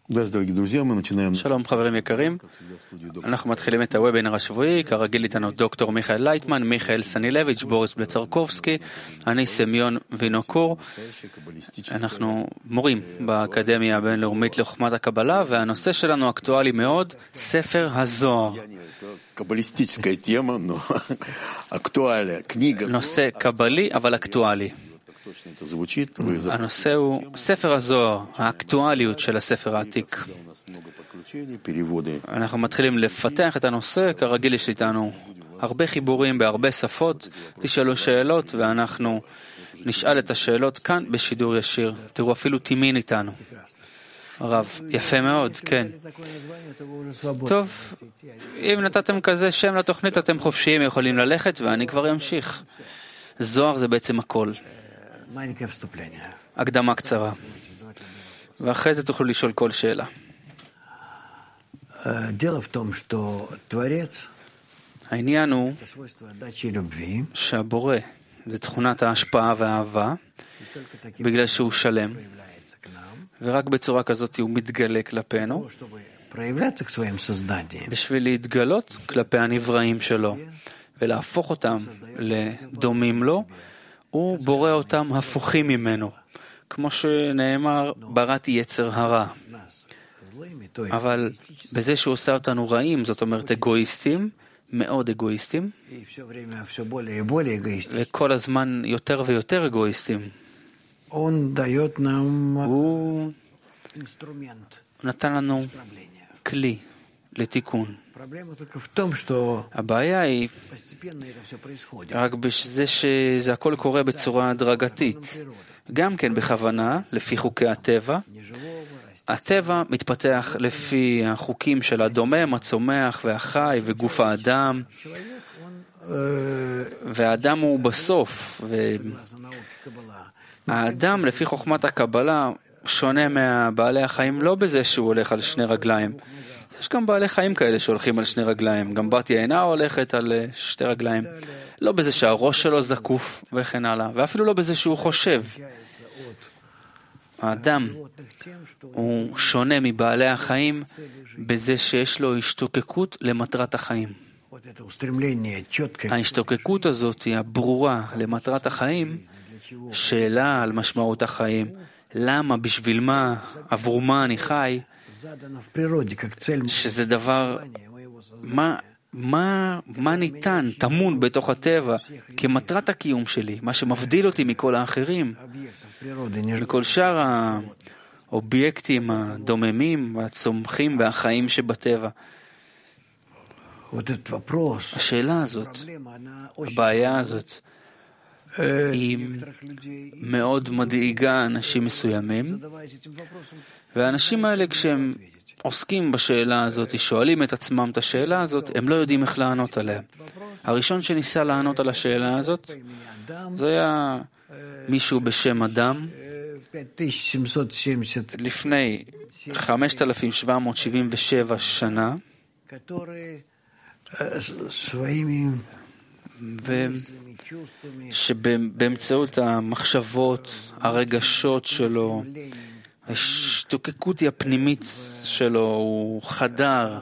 שלום חברים יקרים, אנחנו מתחילים את הוובינר השבועי, כרגיל איתנו דוקטור מיכאל לייטמן, מיכאל סנילביץ', בוריס בלצרקובסקי, אני סמיון וינוקור. אנחנו מורים באקדמיה הבינלאומית לחוכמת הקבלה, והנושא שלנו אקטואלי מאוד, ספר הזוהר. נושא קבלי אבל אקטואלי. הנושא הוא ספר הזוהר, האקטואליות של הספר העתיק. אנחנו מתחילים לפתח את הנושא, כרגיל יש איתנו הרבה חיבורים בהרבה שפות, תשאלו שאלות ואנחנו נשאל את השאלות כאן בשידור ישיר. תראו, אפילו תימין איתנו. הרב, יפה מאוד, כן. טוב, אם נתתם כזה שם לתוכנית אתם חופשיים, יכולים ללכת ואני כבר אמשיך. זוהר זה בעצם הכל. הקדמה קצרה. ואחרי זה תוכלו לשאול כל שאלה. העניין הוא שהבורא זה תכונת ההשפעה והאהבה, בגלל שהוא שלם, ורק בצורה כזאת הוא מתגלה כלפינו, בשביל להתגלות כלפי הנבראים שלו, ולהפוך אותם לדומים לו, הוא בורא אותם הפוכים ממנו, כמו שנאמר, בראתי יצר הרע. אבל בזה שהוא עושה אותנו רעים, זאת אומרת אגואיסטים, מאוד אגואיסטים, וכל הזמן יותר ויותר אגואיסטים. הוא נתן לנו כלי לתיקון. הבעיה היא רק בזה שזה הכל קורה בצורה הדרגתית. גם כן בכוונה, לפי חוקי הטבע. הטבע מתפתח לפי החוקים של הדומם, הצומח והחי וגוף האדם. והאדם הוא בסוף. האדם לפי חוכמת הקבלה שונה מהבעלי החיים לא בזה שהוא הולך על שני רגליים. יש גם בעלי חיים כאלה שהולכים על שני רגליים. גם בת יענה הולכת על שתי רגליים. לא בזה שהראש שלו זקוף וכן הלאה. ואפילו לא בזה שהוא חושב. האדם הוא שונה מבעלי החיים בזה שיש לו השתוקקות למטרת החיים. ההשתוקקות הזאת היא הברורה למטרת החיים, שאלה על משמעות החיים. למה, בשביל מה, עבור מה אני חי, שזה דבר, מה ניתן, טמון בתוך הטבע, כמטרת הקיום שלי, מה שמבדיל אותי מכל האחרים, מכל שאר האובייקטים הדוממים והצומחים והחיים שבטבע. השאלה הזאת, הבעיה הזאת, היא מאוד מדאיגה אנשים מסוימים, והאנשים האלה כשהם עוסקים בשאלה הזאת, שואלים את עצמם את השאלה הזאת, הם לא יודעים איך לענות עליה. הראשון שניסה לענות על השאלה הזאת, זה היה מישהו בשם אדם, לפני 5777 שנה, שבאמצעות המחשבות, הרגשות שלו, ההשתוקקות הפנימית שלו, הוא חדר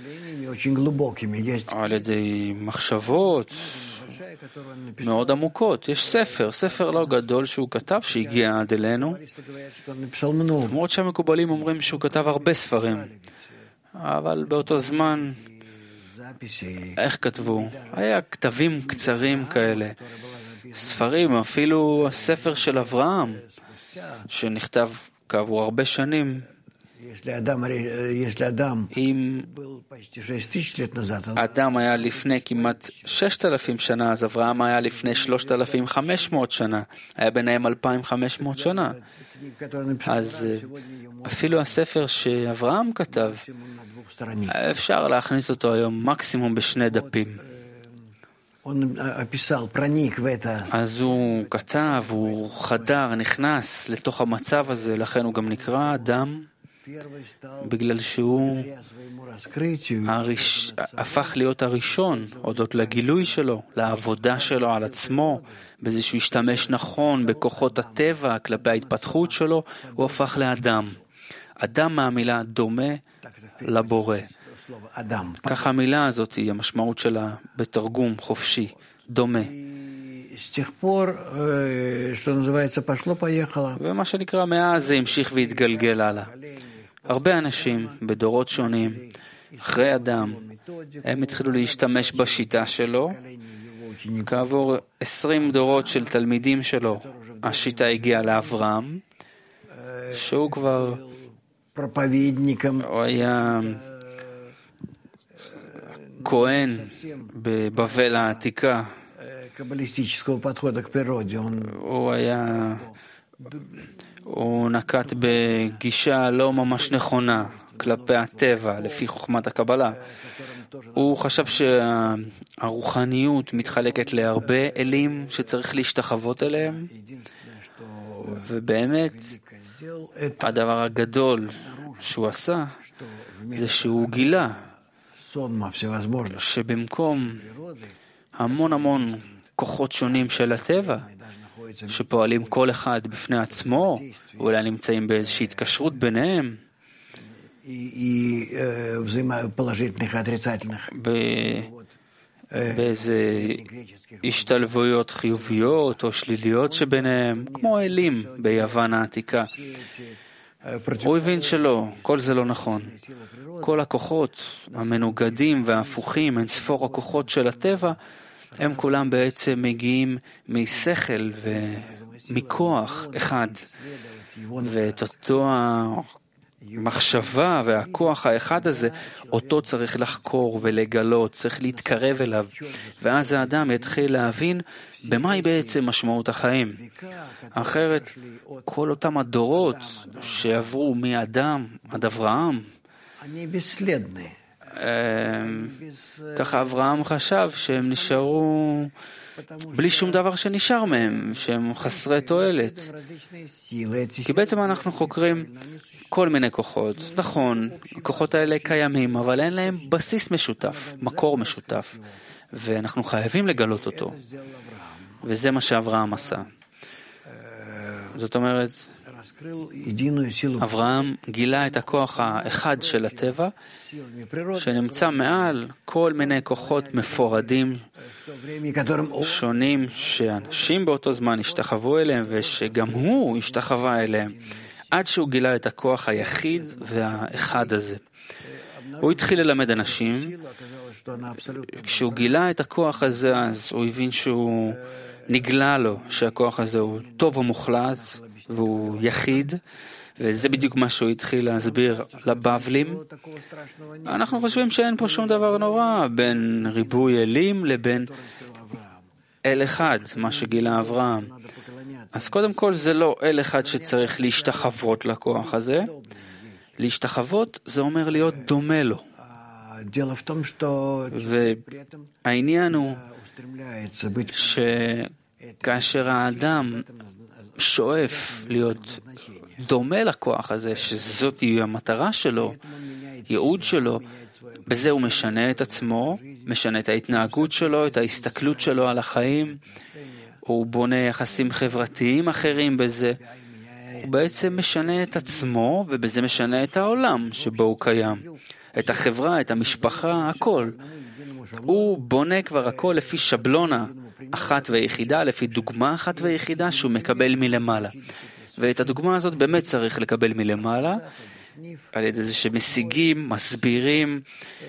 על ידי מחשבות מאוד עמוקות. יש ספר לא גדול שהוא כתב שהגיע עד אלינו, למרות שהמקובלים אומרים שהוא כתב הרבה ספרים, אבל באותו זמן איך כתבו? היה כתבים קצרים כאלה, ספרים, אפילו הספר של אברהם שנכתב כעבור הרבה שנים. אם אדם היה לפני כמעט 6,000 שנה, אז אברהם היה לפני 3,500 שנה, היה ביניהם 2,500 שנה. אז אפילו הספר שאברהם כתב, אפשר להכניס אותו היום מקסימום בשני דפים. אז הוא כתב, הוא חדר, נכנס לתוך המצב הזה, לכן הוא גם נקרא אדם, בגלל שהוא הפך להיות הראשון, הודות לגילוי שלו, לעבודה שלו על עצמו, בזה שהוא השתמש נכון בכוחות הטבע, כלפי ההתפתחות שלו, הוא הפך לאדם. אדם מהמילה דומה לבורא. ככה המילה הזאת היא המשמעות שלה בתרגום חופשי, דומה. ומה שנקרא מאז זה המשיך והתגלגל הלאה. הרבה אנשים בדורות שונים, אחרי אדם, הם התחילו להשתמש בשיטה שלו. כעבור 20 דורות של תלמידים שלו, השיטה הגיעה לאברהם, שהוא כבר, הוא היה כהן בבבל העתיקה. הוא נקט בגישה לא ממש נכונה כלפי הטבע, לפי חוכמת הקבלה. הוא חשב שהרוחניות מתחלקת להרבה אלים שצריך להשתחוות אליהם, ובאמת הדבר הגדול שהוא עשה זה שהוא גילה שבמקום המון כוחות שונים של הטבע שפועלים כל אחד בפני עצמו, אולי נמצאים באיזושהי התקשרות ביניהם, באיזה השתלבויות חיוביות או שליליות שביניהם, כמו אלים ביוון העתיקה. הוא הבין שלא, כל זה לא נכון. כל הכוחות המנוגדים וההפוכים, אין ספור הכוחות של הטבע, הם כולם בעצם מגיעים משכל ומכוח אחד. ואת אותו המחשבה והכוח האחד הזה, אותו צריך לחקור ולגלות, צריך להתקרב אליו. ואז האדם יתחיל להבין במה היא בעצם משמעות החיים. אחרת, כל אותם הדורות שעברו מאדם עד אברהם, ככה אברהם חשב שהם נשארו בלי שום דבר שנשאר מהם, שהם חסרי תועלת. כי בעצם אנחנו חוקרים כל מיני כוחות. נכון, הכוחות האלה קיימים, אבל אין להם בסיס משותף, מקור משותף. ואנחנו חייבים לגלות אותו. וזה מה שאברהם עשה. זאת אומרת, אברהם גילה את הכוח האחד של הטבע, שנמצא מעל כל מיני כוחות מפורדים שונים שאנשים באותו זמן השתחוו אליהם ושגם הוא השתחווה אליהם, עד שהוא גילה את הכוח היחיד והאחד הזה. הוא התחיל ללמד אנשים. כשהוא גילה את הכוח הזה, אז הוא הבין שהוא נגלה לו שהכוח הזה הוא טוב ומוחלט והוא יחיד, וזה בדיוק מה שהוא התחיל להסביר לבבלים. אנחנו חושבים שאין פה שום דבר נורא בין ריבוי אלים לבין אל אחד, מה שגילה אברהם. אז קודם כל זה לא אל אחד שצריך להשתחוות לכוח הזה. להשתחוות זה אומר להיות דומה לו. והעניין הוא שכאשר האדם שואף להיות דומה לכוח הזה, שזאת היא המטרה שלו, ייעוד שלו, בזה הוא משנה את עצמו, משנה את ההתנהגות שלו, את ההסתכלות שלו על החיים, הוא בונה יחסים חברתיים אחרים בזה, הוא בעצם משנה את עצמו, ובזה משנה את העולם שבו הוא קיים, את החברה, את המשפחה, הכל. הוא בונה כבר הכל לפי שבלונה אחת ויחידה, לפי דוגמה אחת ויחידה שהוא מקבל מלמעלה. ואת הדוגמה הזאת באמת צריך לקבל מלמעלה, על ידי זה שמשיגים, מסבירים,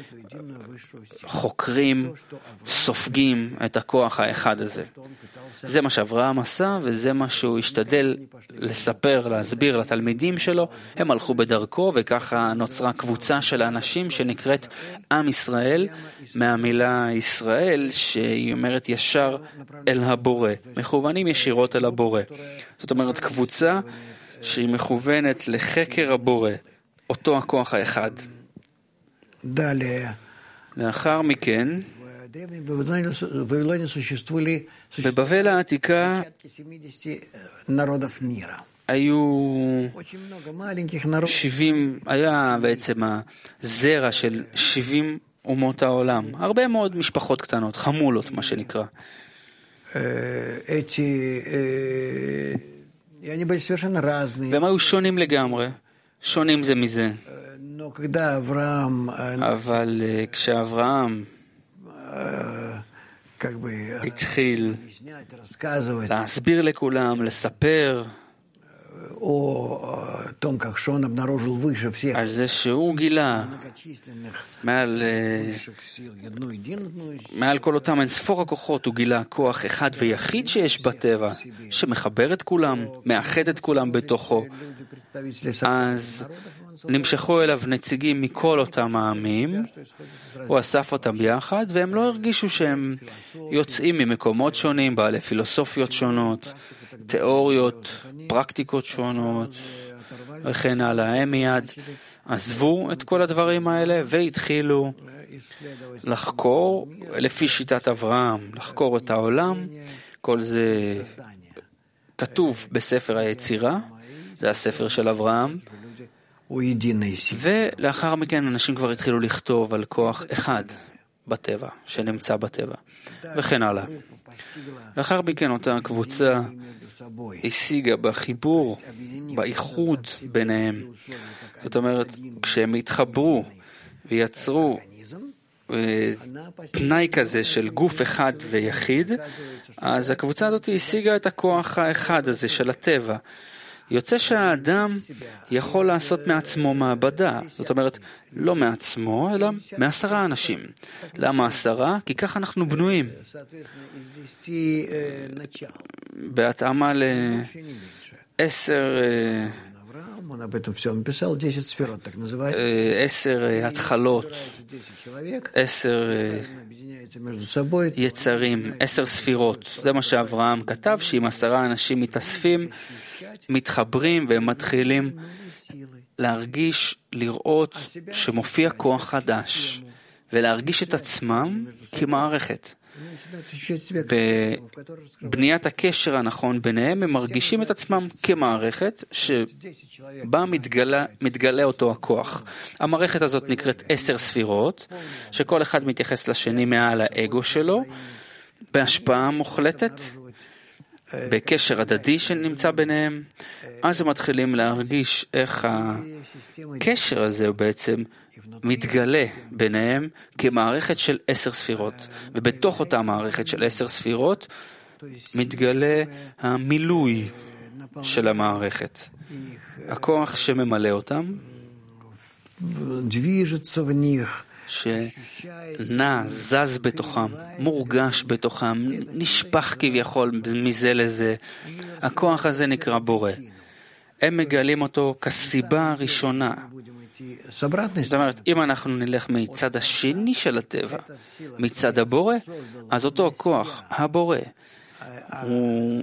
חוקרים, סופגים את הכוח האחד הזה. זה מה שאברהם עשה, וזה מה שהוא השתדל לספר, להסביר לתלמידים שלו. הם הלכו בדרכו, וככה נוצרה קבוצה של האנשים שנקראת עם ישראל, מהמילה ישראל, שהיא אומרת ישר אל הבורא, מכוונים ישירות אל הבורא. זאת אומרת, קבוצה שהיא מכוונת לחקר הבורא, אותו הכוח האחד. לאחר מכן, בבבל העתיקה היו 70, היה בעצם הזרע של 70 אומות העולם. הרבה מאוד משפחות קטנות, חמולות מה שנקרא. והם היו שונים לגמרי. שונים זה מזה. אבל כשאברהם התחיל להסביר לכולם, לספר על זה שהוא גילה מעל כל אותם אינספור הכוחות, הוא גילה כוח אחד ויחיד שיש בטבע, שמחבר את כולם, מאחד את כולם בתוכו. אז נמשכו אליו נציגים מכל אותם העמים, הוא אסף אותם ביחד, והם לא הרגישו שהם יוצאים ממקומות שונים, בעלי פילוסופיות שונות, תיאוריות, פרקטיקות שונות, וכן הלאה. הם מיד עזבו את כל הדברים האלה והתחילו לחקור לפי שיטת אברהם, לחקור את העולם. כל זה כתוב בספר היצירה, זה הספר של אברהם. ולאחר מכן אנשים כבר התחילו לכתוב על כוח אחד בטבע, שנמצא בטבע, וכן הלאה. לאחר מכן אותה קבוצה השיגה בחיבור, באיחוד ביניהם. זאת אומרת, כשהם התחברו ויצרו תנאי כזה של גוף אחד ויחיד, אז הקבוצה הזאת השיגה את הכוח האחד הזה של הטבע. יוצא שהאדם יכול לעשות מעצמו מעבדה, זאת אומרת, לא מעצמו, אלא מ10 אנשים. למה 10? כי ככה אנחנו בנויים. בהתאמה ל10 התחלות, 10 יצרים, 10 ספירות. זה מה שאברהם כתב, שאם 10 אנשים מתאספים, מתחברים והם מתחילים להרגיש, לראות שמופיע כוח חדש, ולהרגיש את עצמם כמערכת. בבניית הקשר הנכון ביניהם, הם מרגישים את עצמם כמערכת שבה מתגלה אותו הכוח. המערכת הזאת נקראת 10 ספירות, שכל אחד מתייחס לשני מעל האגו שלו, בהשפעה מוחלטת, בקשר הדדי שנמצא ביניהם. אז הם מתחילים להרגיש איך הקשר הזה הוא בעצם מתגלה ביניהם כמערכת של 10 ספירות. ובתוך אותה מערכת של 10 ספירות מתגלה המילוי של המערכת. הכוח שממלא אותם, שנע, זז בתוכם, מורגש בתוכם, נשפך כביכול מזה לזה. הכוח הזה נקרא בורא. הם מגלים אותו כסיבה הראשונה. זאת אומרת, אם אנחנו נלך מצד השני של הטבע, מצד הבורא, אז אותו כוח, הבורא, הוא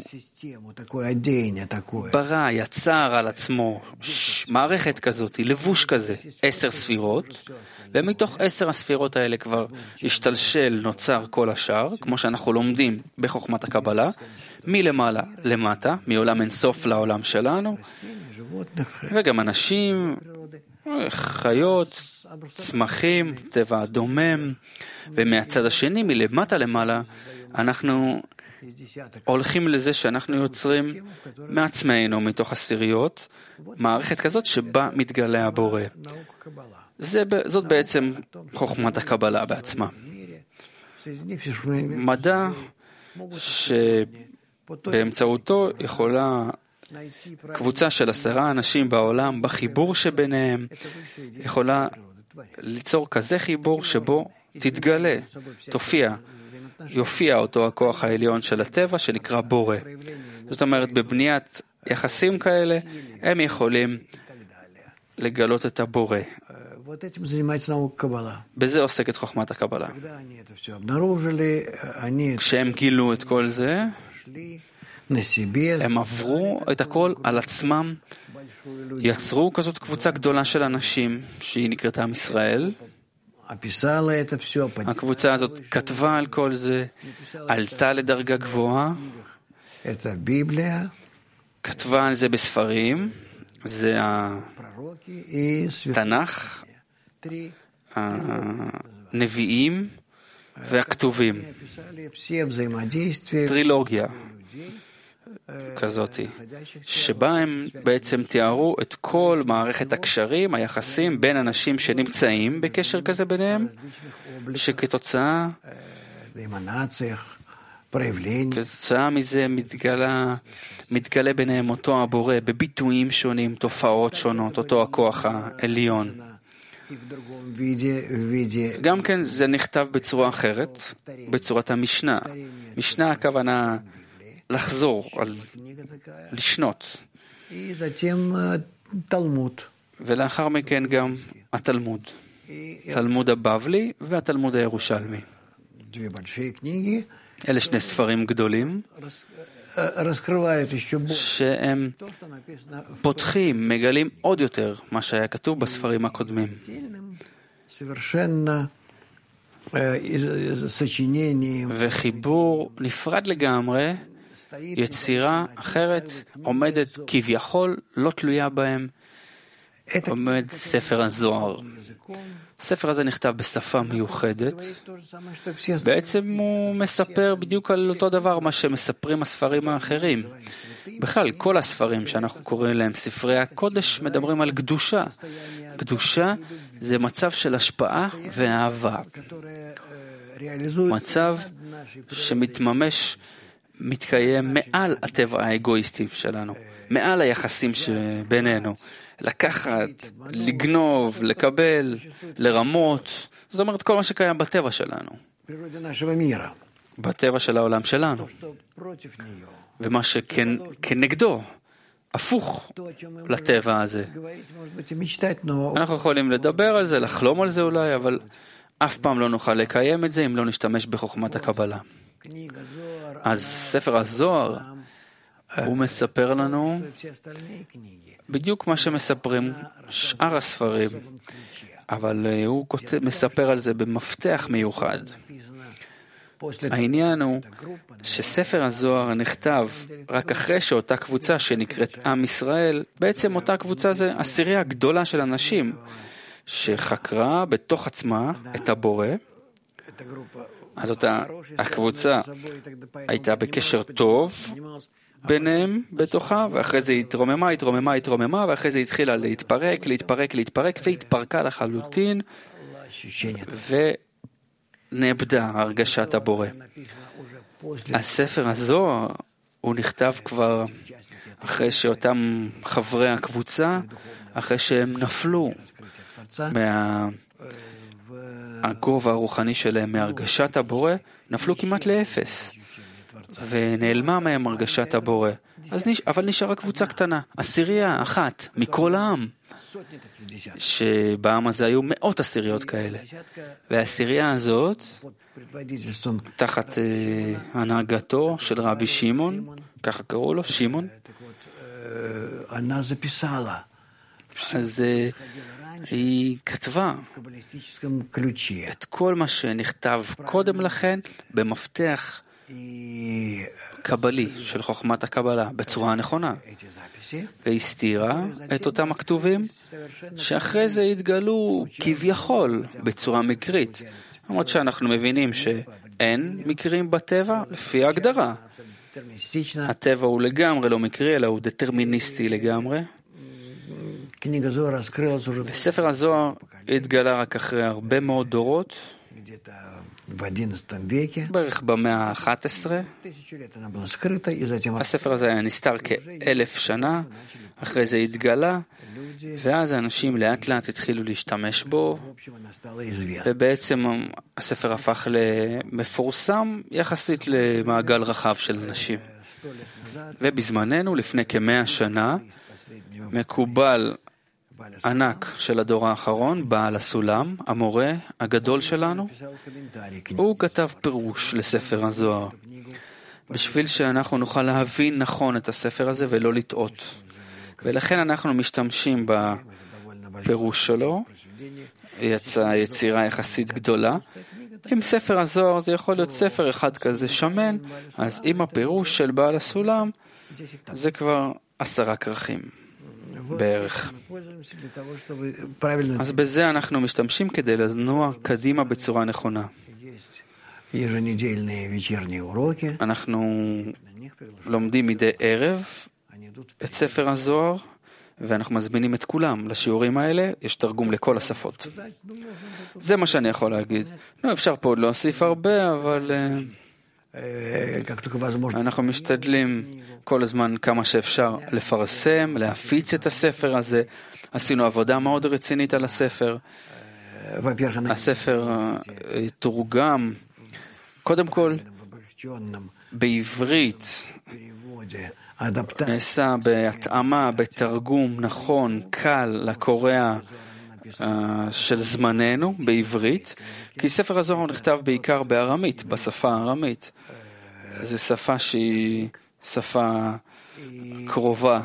ברא, יצר על עצמו מערכת כזאת, לבוש כזה, 10 ספירות, ומתוך 10 הספירות האלה כבר השתלשל, נוצר כל השאר, כמו שאנחנו לומדים בחוכמת הקבלה, מלמעלה למטה, מעולם אינסוף לעולם שלנו, וגם אנשים, חיות, צמחים, טבע דומם, ומהצד השני, מלמטה למעלה, אנחנו הולכים לזה שאנחנו יוצרים מעצמנו, מתוך עשיריות, מערכת כזאת שבה מתגלה הבורא. זאת בעצם חוכמת הקבלה בעצמה. מדע שבאמצעותו יכולה קבוצה של 10 אנשים בעולם, בחיבור שביניהם, יכולה ליצור כזה חיבור שבו תתגלה, יופיע אותו הכוח העליון של הטבע שנקרא בורא. זאת אומרת, בבניית יחסים כאלה, הם יכולים לגלות את הבורא. בזה עוסקת חוכמת הקבלה. כשהם גילו את כל זה, הם עברו את הכל על עצמם, יצרו כזאת קבוצה גדולה של אנשים, שהיא נקראת עם ישראל. הקבוצה הזאת כתבה על כל זה, עלתה לדרגה גבוהה, כתבה על זה בספרים, זה התנ"ך, הנביאים והכתובים, טרילוגיה. כזאת, שבה הם בעצם תיארו את כל מערכת הקשרים, היחסים בין אנשים שנמצאים בקשר כזה ביניהם, שכתוצאה מזה מתגלה ביניהם אותו הבורא בביטויים שונים, תופעות שונות, אותו הכוח העליון. גם כן זה נכתב בצורה אחרת, בצורת המשנה. משנה הכוונה לחזור, לשנות. ולאחר מכן גם התלמוד. תלמוד הבבלי והתלמוד הירושלמי. אלה שני ספרים גדולים שהם פותחים, מגלים עוד יותר מה שהיה כתוב בספרים הקודמים. וחיבור נפרד לגמרי, יצירה אחרת עומדת כביכול, לא תלויה בהם, עומד ספר הזוהר. הספר הזה נכתב בשפה מיוחדת. בעצם הוא מספר בדיוק על אותו דבר מה שמספרים הספרים האחרים. בכלל, כל הספרים שאנחנו קוראים להם ספרי הקודש מדברים על קדושה. קדושה זה מצב של השפעה ואהבה. מצב שמתממש, מתקיים מעל הטבע האגואיסטי שלנו, מעל היחסים שבינינו. לקחת, לגנוב, לקבל, לרמות, זאת אומרת כל מה שקיים בטבע שלנו, בטבע של העולם שלנו, ומה שכנגדו, הפוך לטבע הזה. אנחנו יכולים לדבר על זה, לחלום על זה אולי, אבל אף פעם לא נוכל לקיים את זה אם לא נשתמש בחוכמת הקבלה. אז ספר הזוהר, הוא מספר לנו בדיוק מה שמספרים שאר הספרים, אבל הוא מספר על זה במפתח מיוחד. העניין הוא שספר הזוהר נכתב רק אחרי שאותה קבוצה שנקראת עם ישראל, בעצם אותה קבוצה זה עשירייה גדולה של אנשים שחקרה בתוך עצמה את הבורא. אז אותה הקבוצה הייתה בקשר טוב ביניהם בתוכה, ואחרי זה התרוממה, ואחרי זה התחילה להתפרק, והתפרקה לחלוטין, ונאבדה הרגשת הבורא. הספר הזוהר, הוא נכתב כבר אחרי שאותם חברי הקבוצה, אחרי שהם נפלו מהגובה הרוחני שלהם, מהרגשת הבורא, נפלו כמעט לאפס. ונעלמה מהם הרגשת הבורא. אבל נשארה קבוצה קטנה, עשירייה אחת מכל העם, שבעם הזה היו מאות עשיריות כאלה. והעשירייה הזאת, תחת הנהגתו של רבי שמעון, ככה קראו לו, שמעון, אז היא כתבה את כל מה שנכתב קודם לכן במפתח קבלי של חוכמת הקבלה בצורה הנכונה, והסתירה את אותם הכתובים שאחרי זה התגלו כביכול בצורה מקרית, למרות שאנחנו מבינים שאין מקרים בטבע לפי ההגדרה. הטבע הוא לגמרי לא מקרי, אלא הוא דטרמיניסטי לגמרי. וספר הזוהר התגלה רק אחרי הרבה מאוד דורות, בערך במאה ה-11. הספר הזה היה נסתר כ-1000 שנה, אחרי זה התגלה, ואז האנשים לאט לאט התחילו להשתמש בו, ובעצם הספר הפך למפורסם יחסית למעגל רחב של אנשים. ובזמננו, לפני כ-100 שנה, מקובל ענק של הדור האחרון, בעל הסולם, המורה הגדול שלנו, הוא כתב פירוש לספר הזוהר, בשביל שאנחנו נוכל להבין נכון את הספר הזה ולא לטעות. ולכן אנחנו משתמשים בפירוש שלו, יצאה יצירה יחסית גדולה. עם ספר הזוהר זה יכול להיות ספר אחד כזה שמן, אז עם הפירוש של בעל הסולם זה כבר 10 כרכים. בערך. אז בזה אנחנו משתמשים כדי לנוע קדימה בצורה נכונה. אנחנו לומדים מדי ערב את ספר הזוהר, ואנחנו מזמינים את כולם לשיעורים האלה, יש תרגום לכל השפות. זה מה שאני יכול להגיד. לא, אפשר פה עוד להוסיף הרבה, אבל אנחנו משתדלים כל הזמן כמה שאפשר לפרסם, להפיץ את הספר הזה. עשינו עבודה מאוד רצינית על הספר. הספר תורגם, קודם כל, בעברית, נעשה בהתאמה, בתרגום נכון, קל, לקורא של זמננו, בעברית, כי ספר הזוהר נכתב בעיקר בארמית, בשפה הארמית. זו שפה שהיא שפה קרובה,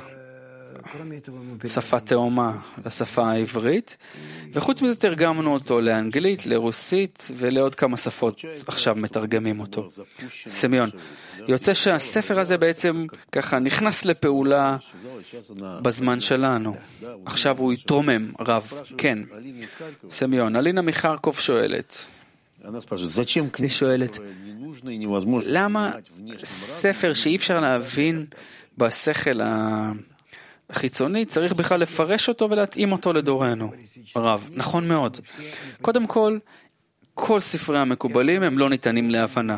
שפה תאומה לשפה העברית, וחוץ מזה תרגמנו אותו לאנגלית, לרוסית ולעוד כמה שפות עכשיו מתרגמים אותו. סמיון, יוצא שהספר הזה בעצם ככה נכנס לפעולה בזמן שלנו. עכשיו הוא יתרומם, רב, כן. סמיון, אלינה מחרקוב שואלת. היא שואלת, למה ספר שאי אפשר להבין בשכל החיצוני, צריך בכלל לפרש אותו ולהתאים אותו לדורנו? רב, נכון מאוד. קודם כל ספרי המקובלים הם לא ניתנים להבנה.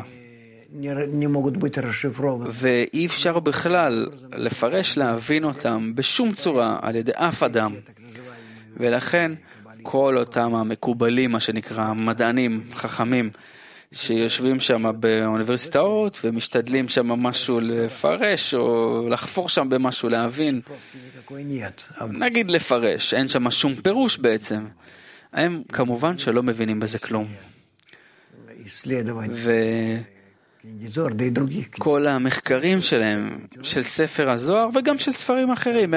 ואי אפשר בכלל לפרש, להבין אותם בשום צורה על ידי אף אדם. ולכן כל אותם המקובלים, מה שנקרא, מדענים, חכמים, שיושבים שם באוניברסיטאות ומשתדלים שם משהו לפרש או לחפור שם במשהו להבין. נגיד לפרש, אין שם שום פירוש בעצם. הם כמובן שלא מבינים בזה כלום. וכל המחקרים שלהם, של ספר הזוהר וגם של ספרים אחרים,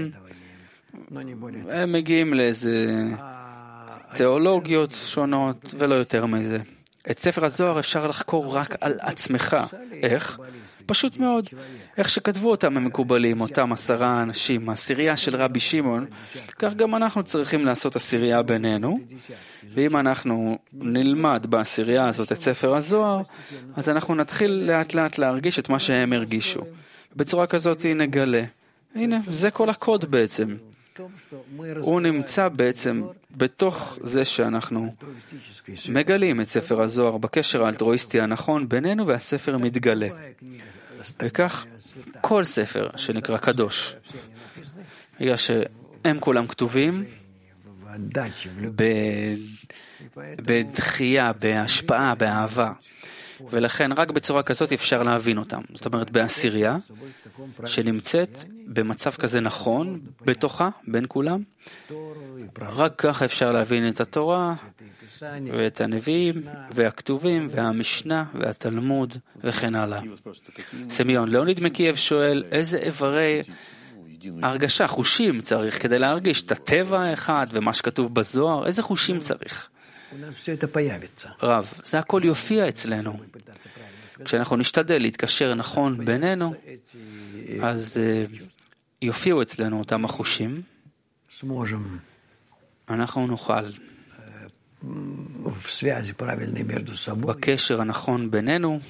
הם מגיעים לאיזה תיאולוגיות שונות ולא יותר מזה. את ספר הזוהר אפשר לחקור רק על עצמך. איך? פשוט מאוד. איך שכתבו אותם המקובלים, אותם 10 אנשים, העשירייה של רבי שמעון, כך גם אנחנו צריכים לעשות עשירייה בינינו, ואם אנחנו נלמד בעשירייה הזאת את ספר הזוהר, אז אנחנו נתחיל לאט לאט להרגיש את מה שהם הרגישו. בצורה כזאת נגלה. הנה, זה כל הקוד בעצם. הוא נמצא בעצם בתוך זה שאנחנו מגלים את ספר הזוהר בקשר האלטרואיסטי הנכון בינינו, והספר מתגלה. וכך כל ספר שנקרא קדוש, בגלל שהם כולם כתובים בדחייה, בהשפעה, באהבה, ולכן רק בצורה כזאת אפשר להבין אותם. זאת אומרת, בעשירייה שנמצאת במצב כזה נכון בתוכה, בין כולם, רק ככה אפשר להבין את התורה ואת הנביאים והכתובים והמשנה והתלמוד וכן הלאה. סמיון, ליאוניד מקייב שואל, איזה איברי הרגשה, חושים צריך כדי להרגיש את הטבע האחד ומה שכתוב בזוהר? איזה חושים צריך? רב, זה הכל יופיע אצלנו. כשאנחנו נשתדל להתקשר נכון בינינו, אז יופיעו אצלנו אותם החושים. אנחנו נוכל בקשר הנכון בינינו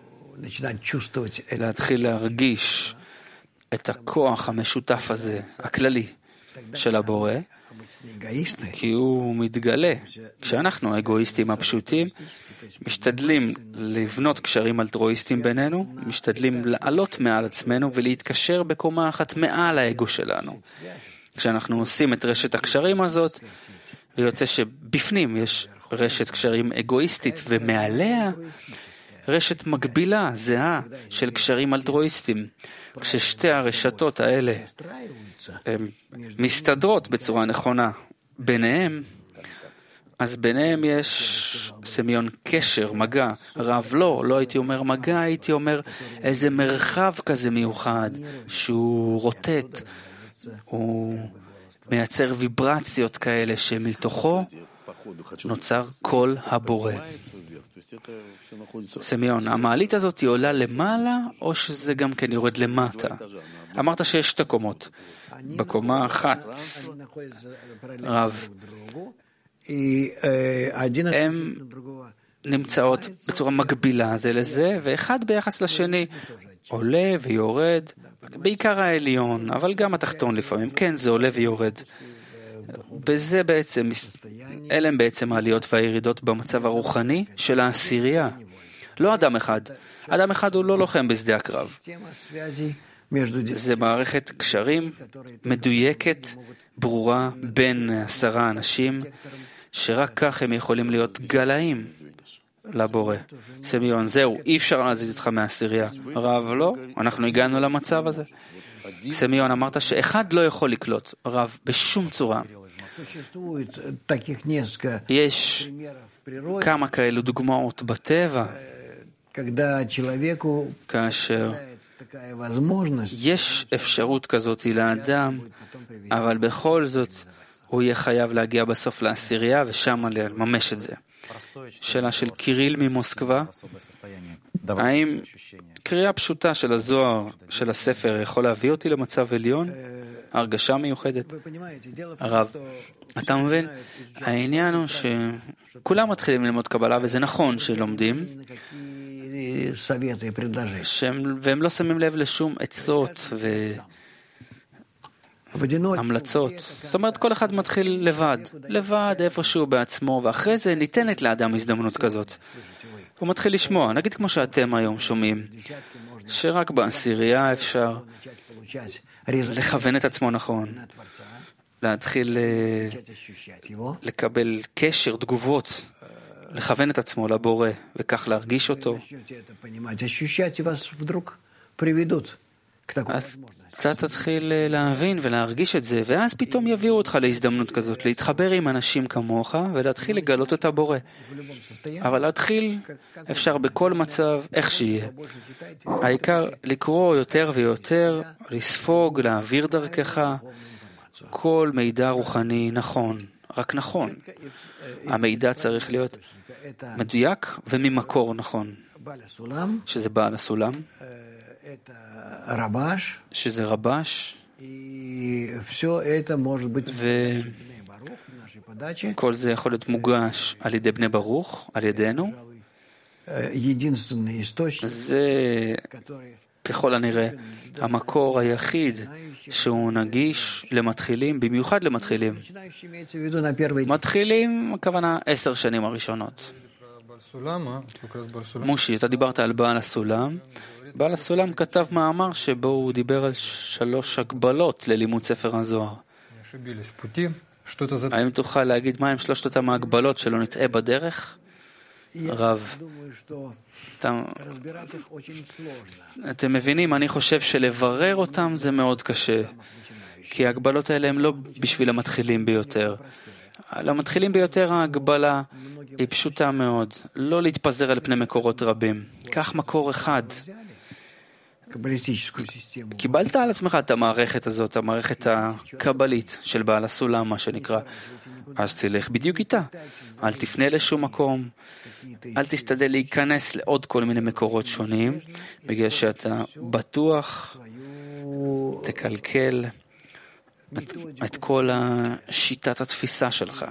להתחיל להרגיש את הכוח המשותף הזה, הכללי של הבורא, כי הוא מתגלה. כשאנחנו האגואיסטים הפשוטים, משתדלים לבנות קשרים אלטרואיסטים בינינו, משתדלים לעלות מעל עצמנו ולהתקשר בקומה אחת מעל האגו שלנו. כשאנחנו עושים את רשת הקשרים הזאת, ויוצא שבפנים יש רשת קשרים אגואיסטית, ומעליה רשת מקבילה, זהה, של קשרים אלטרואיסטים. כששתי הרשתות האלה מסתדרות בצורה נכונה ביניהם, אז ביניהם יש סמיון קשר, מגע. רב לא הייתי אומר מגע, הייתי אומר איזה מרחב כזה מיוחד, שהוא רוטט, הוא מייצר ויברציות כאלה שמתוכו נוצר כל הבורא. סמיון, המעלית הזאת היא עולה למעלה או שזה גם כן יורד למטה? אמרת שיש 2 קומות. בקומה אחת, רב, הם נמצאות בצורה מקבילה זה לזה, ואחד ביחס לשני עולה ויורד, בעיקר העליון, אבל גם התחתון לפעמים. כן, זה עולה ויורד. בזה בעצם, אלה הם בעצם העליות והירידות במצב הרוחני של העשירייה. לא אדם אחד. אדם אחד הוא לא לוחם בשדה הקרב. זה מערכת קשרים מדויקת, ברורה, בין 10 אנשים, שרק כך הם יכולים להיות גלאים לבורא. סמיון, זהו, אי אפשר להזיז אותך מהעשירייה. רב, לא, אנחנו הגענו למצב הזה. סמיון, אמרת שאחד לא יכול לקלוט, רב, בשום צורה. יש כמה כאלו דוגמאות בטבע, כאשר יש אפשרות כזאת לאדם, אבל בכל זאת הוא יהיה חייב להגיע בסוף לעשירייה ושם לממש את זה. שאלה של קיריל ממוסקבה, האם קריאה פשוטה של הזוהר, של הספר, יכול להביא אותי למצב עליון? הרגשה מיוחדת? הרב, אתה מבין? העניין הוא שכולם מתחילים ללמוד קבלה, וזה נכון שלומדים, והם לא שמים לב לשום עצות והמלצות. זאת אומרת, כל אחד מתחיל לבד איפשהו בעצמו, ואחרי זה ניתנת לאדם הזדמנות כזאת. הוא מתחיל לשמוע, נגיד כמו שאתם היום שומעים, שרק בעשירייה אפשר לכוון את עצמו נכון, להתחיל לקבל קשר, תגובות, לכוון את עצמו לבורא, וכך להרגיש אותו. אתה תתחיל להבין ולהרגיש את זה, ואז פתאום יביאו אותך להזדמנות כזאת, להתחבר עם אנשים כמוך, ולהתחיל לגלות את הבורא. אבל להתחיל אפשר בכל מצב, איך שיהיה. העיקר לקרוא יותר ויותר, לספוג, להעביר דרכך, כל מידע רוחני נכון, רק נכון. המידע צריך להיות מדויק וממקור נכון. שזה בעל הסולם, שזה רבש, וכל זה יכול להיות מוגש על ידי בני ברוך, על ידינו. זה ככל הנראה המקור היחיד שהוא נגיש למתחילים, במיוחד למתחילים. מתחילים, הכוונה 10 שנים הראשונות. מושי, אתה דיברת על בעל הסולם. בעל הסולם כתב מאמר שבו הוא דיבר על 3 הגבלות ללימוד ספר הזוהר. האם תוכל להגיד מה הם 3 אותם ההגבלות שלא נטעה בדרך? רב, אתם מבינים, אני חושב שלברר אותם זה מאוד קשה, כי ההגבלות האלה הם לא בשביל המתחילים ביותר. למתחילים ביותר ההגבלה היא פשוטה מאוד, לא להתפזר על פני מקורות רבים. קח מקור אחד. קיבלת על עצמך את המערכת הזאת, המערכת הקבלית של בעל הסולם, מה שנקרא. אז תלך בדיוק איתה. אל תפנה לשום מקום. אל תשתדל להיכנס לעוד כל מיני מקורות שונים, בגלל שאתה בטוח תקלקל את כל שיטת התפיסה שלך,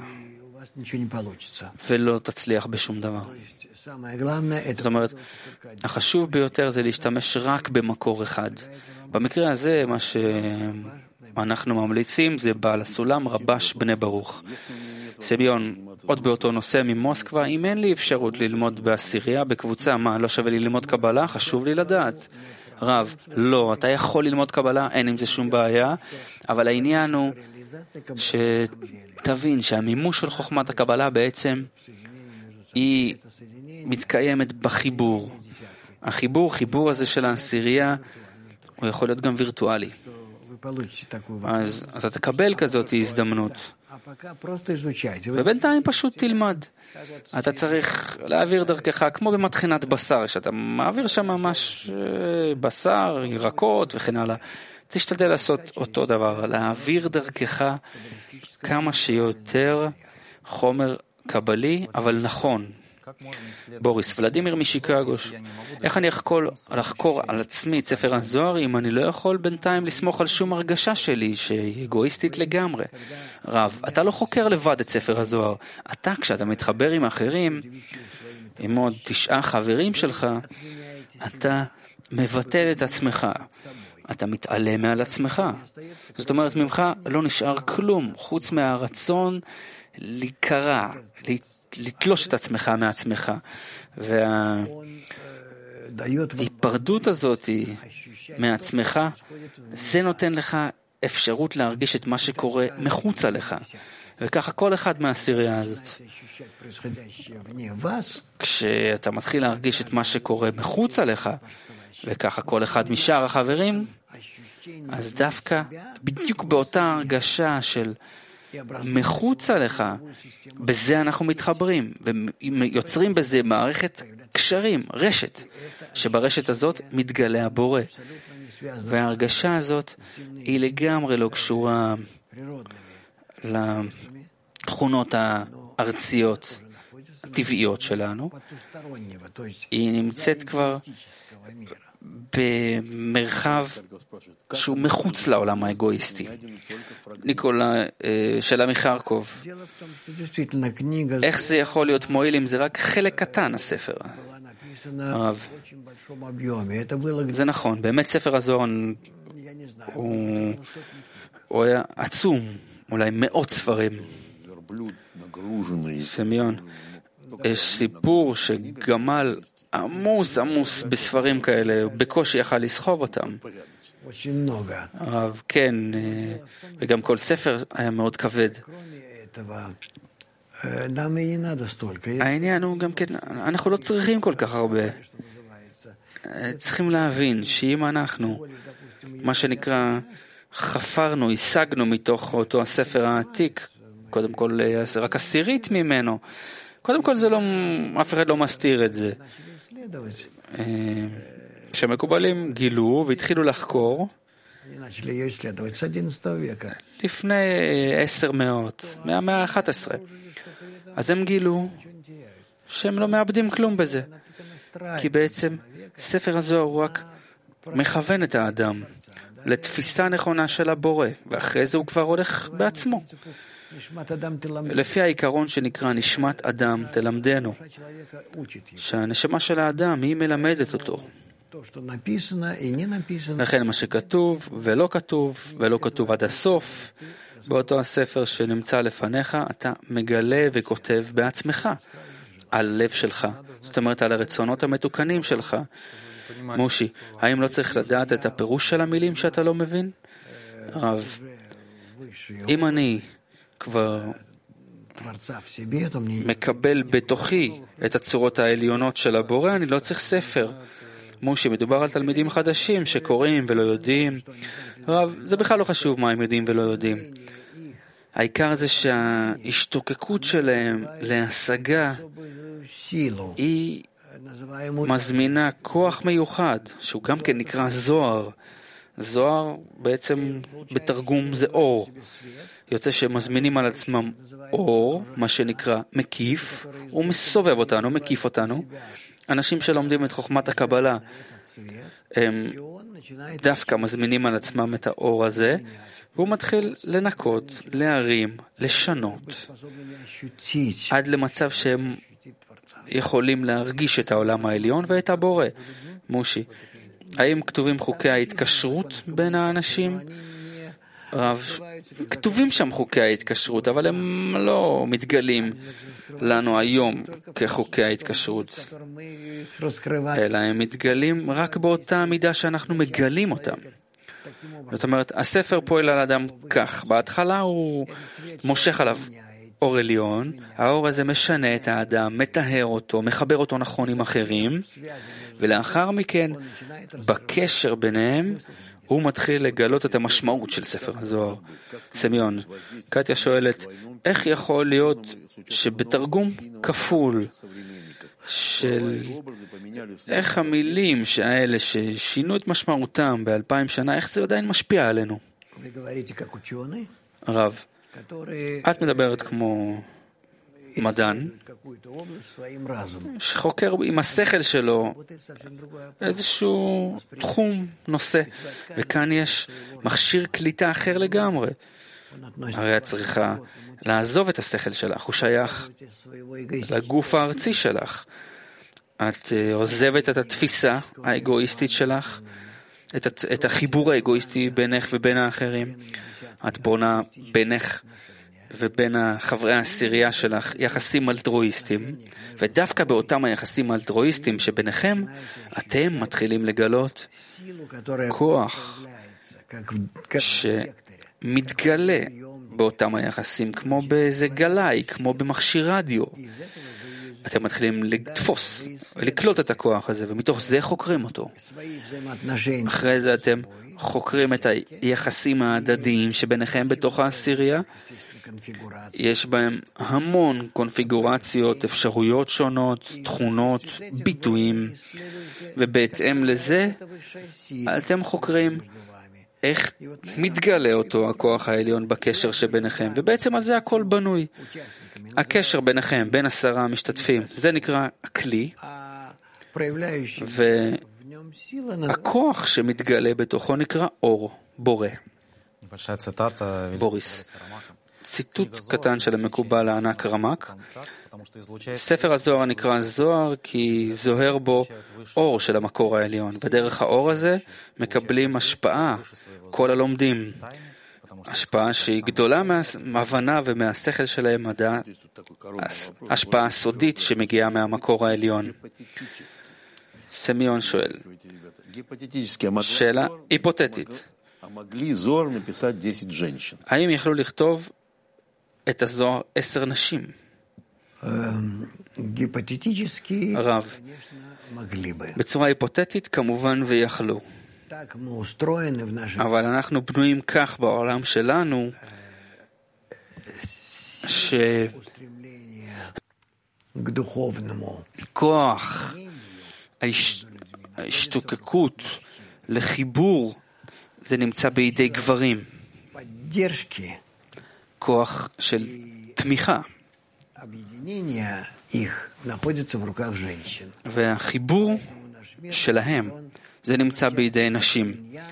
ולא תצליח בשום דבר. זאת אומרת, החשוב ביותר זה להשתמש רק במקור אחד. במקרה הזה, מה שאנחנו ממליצים זה בעל הסולם רבש בני ברוך. סמיון, עוד באותו נושא ממוסקבה, אם אין לי אפשרות ללמוד בעשירייה בקבוצה, מה, לא שווה לי ללמוד קבלה? חשוב לי לדעת. רב, לא, אתה יכול ללמוד קבלה, אין עם זה שום בעיה, אבל העניין הוא שתבין שהמימוש של חוכמת הקבלה בעצם היא מתקיימת בחיבור. חיבור הזה של העשירייה, הוא יכול להיות גם וירטואלי. אז אתה תקבל כזאת הזדמנות. ובינתיים פשוט תלמד. אתה צריך להעביר דרכך, כמו במטחנת בשר, שאתה מעביר שם ממש בשר, ירקות וכן הלאה. תשתדל לעשות אותו דבר, להעביר דרכך כמה שיותר חומר קבלי, אבל נכון. בוריס, ולדימיר משיקגו, איך אני לחקור על עצמי את ספר הזוהר אם אני לא יכול בינתיים לסמוך על שום הרגשה שלי שהיא אגואיסטית לגמרי? רב, אתה לא חוקר לבד את ספר הזוהר. אתה, כשאתה מתחבר עם אחרים, עם עוד 9 חברים שלך, אתה מבטל את עצמך. אתה מתעלם מעל עצמך. זאת אומרת, ממך לא נשאר כלום, חוץ מהרצון להיקרע, לתלוש את עצמך מעצמך. וההיפרדות הזאת מעצמך, זה נותן לך אפשרות להרגיש את מה שקורה מחוץ עליך. וככה כל אחד מהעשירייה הזאת. כשאתה מתחיל להרגיש את מה שקורה מחוץ עליך, וככה כל אחד משאר החברים, אז דווקא בדיוק באותה הרגשה של מחוץ עליך, בזה אנחנו מתחברים, ויוצרים בזה מערכת קשרים, רשת, שברשת הזאת מתגלה הבורא. וההרגשה הזאת היא לגמרי לא קשורה לתכונות הארציות, הטבעיות שלנו. היא נמצאת כבר במרחב שהוא מחוץ לעולם האגואיסטי. ניקולה, שאלה מחרקוב. איך זה יכול להיות מועיל אם זה רק חלק קטן הספר? הרב, זה נכון, באמת ספר הזוהר הוא היה עצום, אולי 100 ספרים. סמיון, יש סיפור שגמל עמוס בספרים כאלה, בקושי יכל לסחוב אותם. הרב, כן, וגם כל ספר היה מאוד כבד. העניין הוא גם כן, אנחנו לא צריכים כל כך הרבה. צריכים להבין שאם אנחנו, מה שנקרא, חפרנו, השגנו מתוך אותו הספר העתיק, קודם כל רק 10 ממנו, קודם כל זה לא, אף אחד לא מסתיר את זה. כשמקובלים גילו והתחילו לחקור, לפני 10 מאות, מהמאה ה-11, אז הם גילו שהם לא מאבדים כלום בזה. כי בעצם ספר הזוהר הוא רק מכוון את האדם לתפיסה נכונה של הבורא, ואחרי זה הוא כבר הולך בעצמו. לפי העיקרון שנקרא נשמת אדם תלמדנו, שהנשמה של האדם היא מלמדת אותו. לכן מה שכתוב ולא כתוב, ולא כתוב עד הסוף, באותו הספר שנמצא לפניך, אתה מגלה וכותב בעצמך, על לב שלך. זאת אומרת, על הרצונות המתוקנים שלך. מושי, האם לא צריך לדעת את הפירוש של המילים שאתה לא מבין? רב, אם אני כבר מקבל בתוכי את הצורות העליונות של הבורא, אני לא צריך ספר. מושי, מדובר על תלמידים חדשים שקוראים ולא יודעים. רב, זה בכלל לא חשוב מה הם יודעים ולא יודעים. העיקר זה שההשתוקקות שלהם להשגה היא מזמינה כוח מיוחד, שהוא גם כן נקרא זוהר. זוהר בעצם בתרגום זה אור. יוצא שמזמינים על עצמם אור, מה שנקרא מקיף, הוא מסובב אותנו, מקיף אותנו. אנשים שלומדים את חוכמת הקבלה, הם דווקא מזמינים על עצמם את האור הזה, והוא מתחיל לנקות, להרים, לשנות, עד למצב שהם יכולים להרגיש את העולם העליון ואת הבורא. מושי, האם כתובים חוקי ההתקשרות בין האנשים? רב, כתובים שם חוקי ההתקשרות, אבל הם לא מתגלים לנו היום כחוקי ההתקשרות, אלא הם מתגלים רק באותה מידה שאנחנו מגלים אותם. זאת אומרת, הספר פועל על אדם כך, בהתחלה הוא מושך עליו אור עליון, האור הזה משנה את האדם, מטהר אותו, מחבר אותו נכון עם אחרים, ולאחר מכן, בקשר ביניהם, הוא מתחיל לגלות את המשמעות של ספר הזוהר. סמיון, קטיה שואלת, איך יכול להיות שבתרגום כפול של איך המילים האלה ששינו את משמעותם ב2000 שנה, איך זה עדיין משפיע עלינו? הרב, את מדברת כמו מדען שחוקר עם השכל שלו איזשהו תחום נושא, וכאן יש מכשיר קליטה אחר לגמרי. הרי את צריכה לעזוב את השכל שלך, הוא שייך לגוף הארצי שלך. את עוזבת את התפיסה האגואיסטית שלך, את החיבור האגואיסטי בינך ובין האחרים. את בונה בינך ובין חברי העשירייה שלך יחסים אלטרואיסטיים, ודווקא באותם היחסים האלטרואיסטיים שביניכם, אתם מתחילים לגלות כוח שמתגלה באותם היחסים, כמו באיזה גלאי, כמו במכשיר רדיו. אתם מתחילים לתפוס ולקלוט את הכוח הזה, ומתוך זה חוקרים אותו. אחרי זה אתם חוקרים את היחסים ההדדיים שביניכם בתוך העשירייה. יש בהם המון קונפיגורציות, אפשרויות שונות, תכונות, ביטויים, ובהתאם לזה אתם חוקרים איך מתגלה אותו הכוח העליון בקשר שביניכם, ובעצם על זה הכל בנוי. הקשר ביניכם, בין 10 המשתתפים, זה נקרא הכלי, והכוח שמתגלה בתוכו נקרא אור, בורא. בוריס. ציטוט קטן של המקובל הענק רמק. ספר הזוהר נקרא זוהר כי זוהר בו אור של המקור העליון. בדרך האור הזה מקבלים השפעה כל הלומדים. השפעה שהיא גדולה מההבנה ומהשכל שלהם, השפעה סודית שמגיעה מהמקור העליון. סמיון שואל, שאלה היפותטית. האם יכלו לכתוב את הזוהר 10 נשים? רב, בצורה היפותטית כמובן ויכלו. אבל אנחנו בנויים כך בעולם שלנו, שכוח ההשתוקקות לחיבור זה נמצא בידי גברים. כוח של תמיכה. והחיבור שלהם זה נמצא בידי נשים.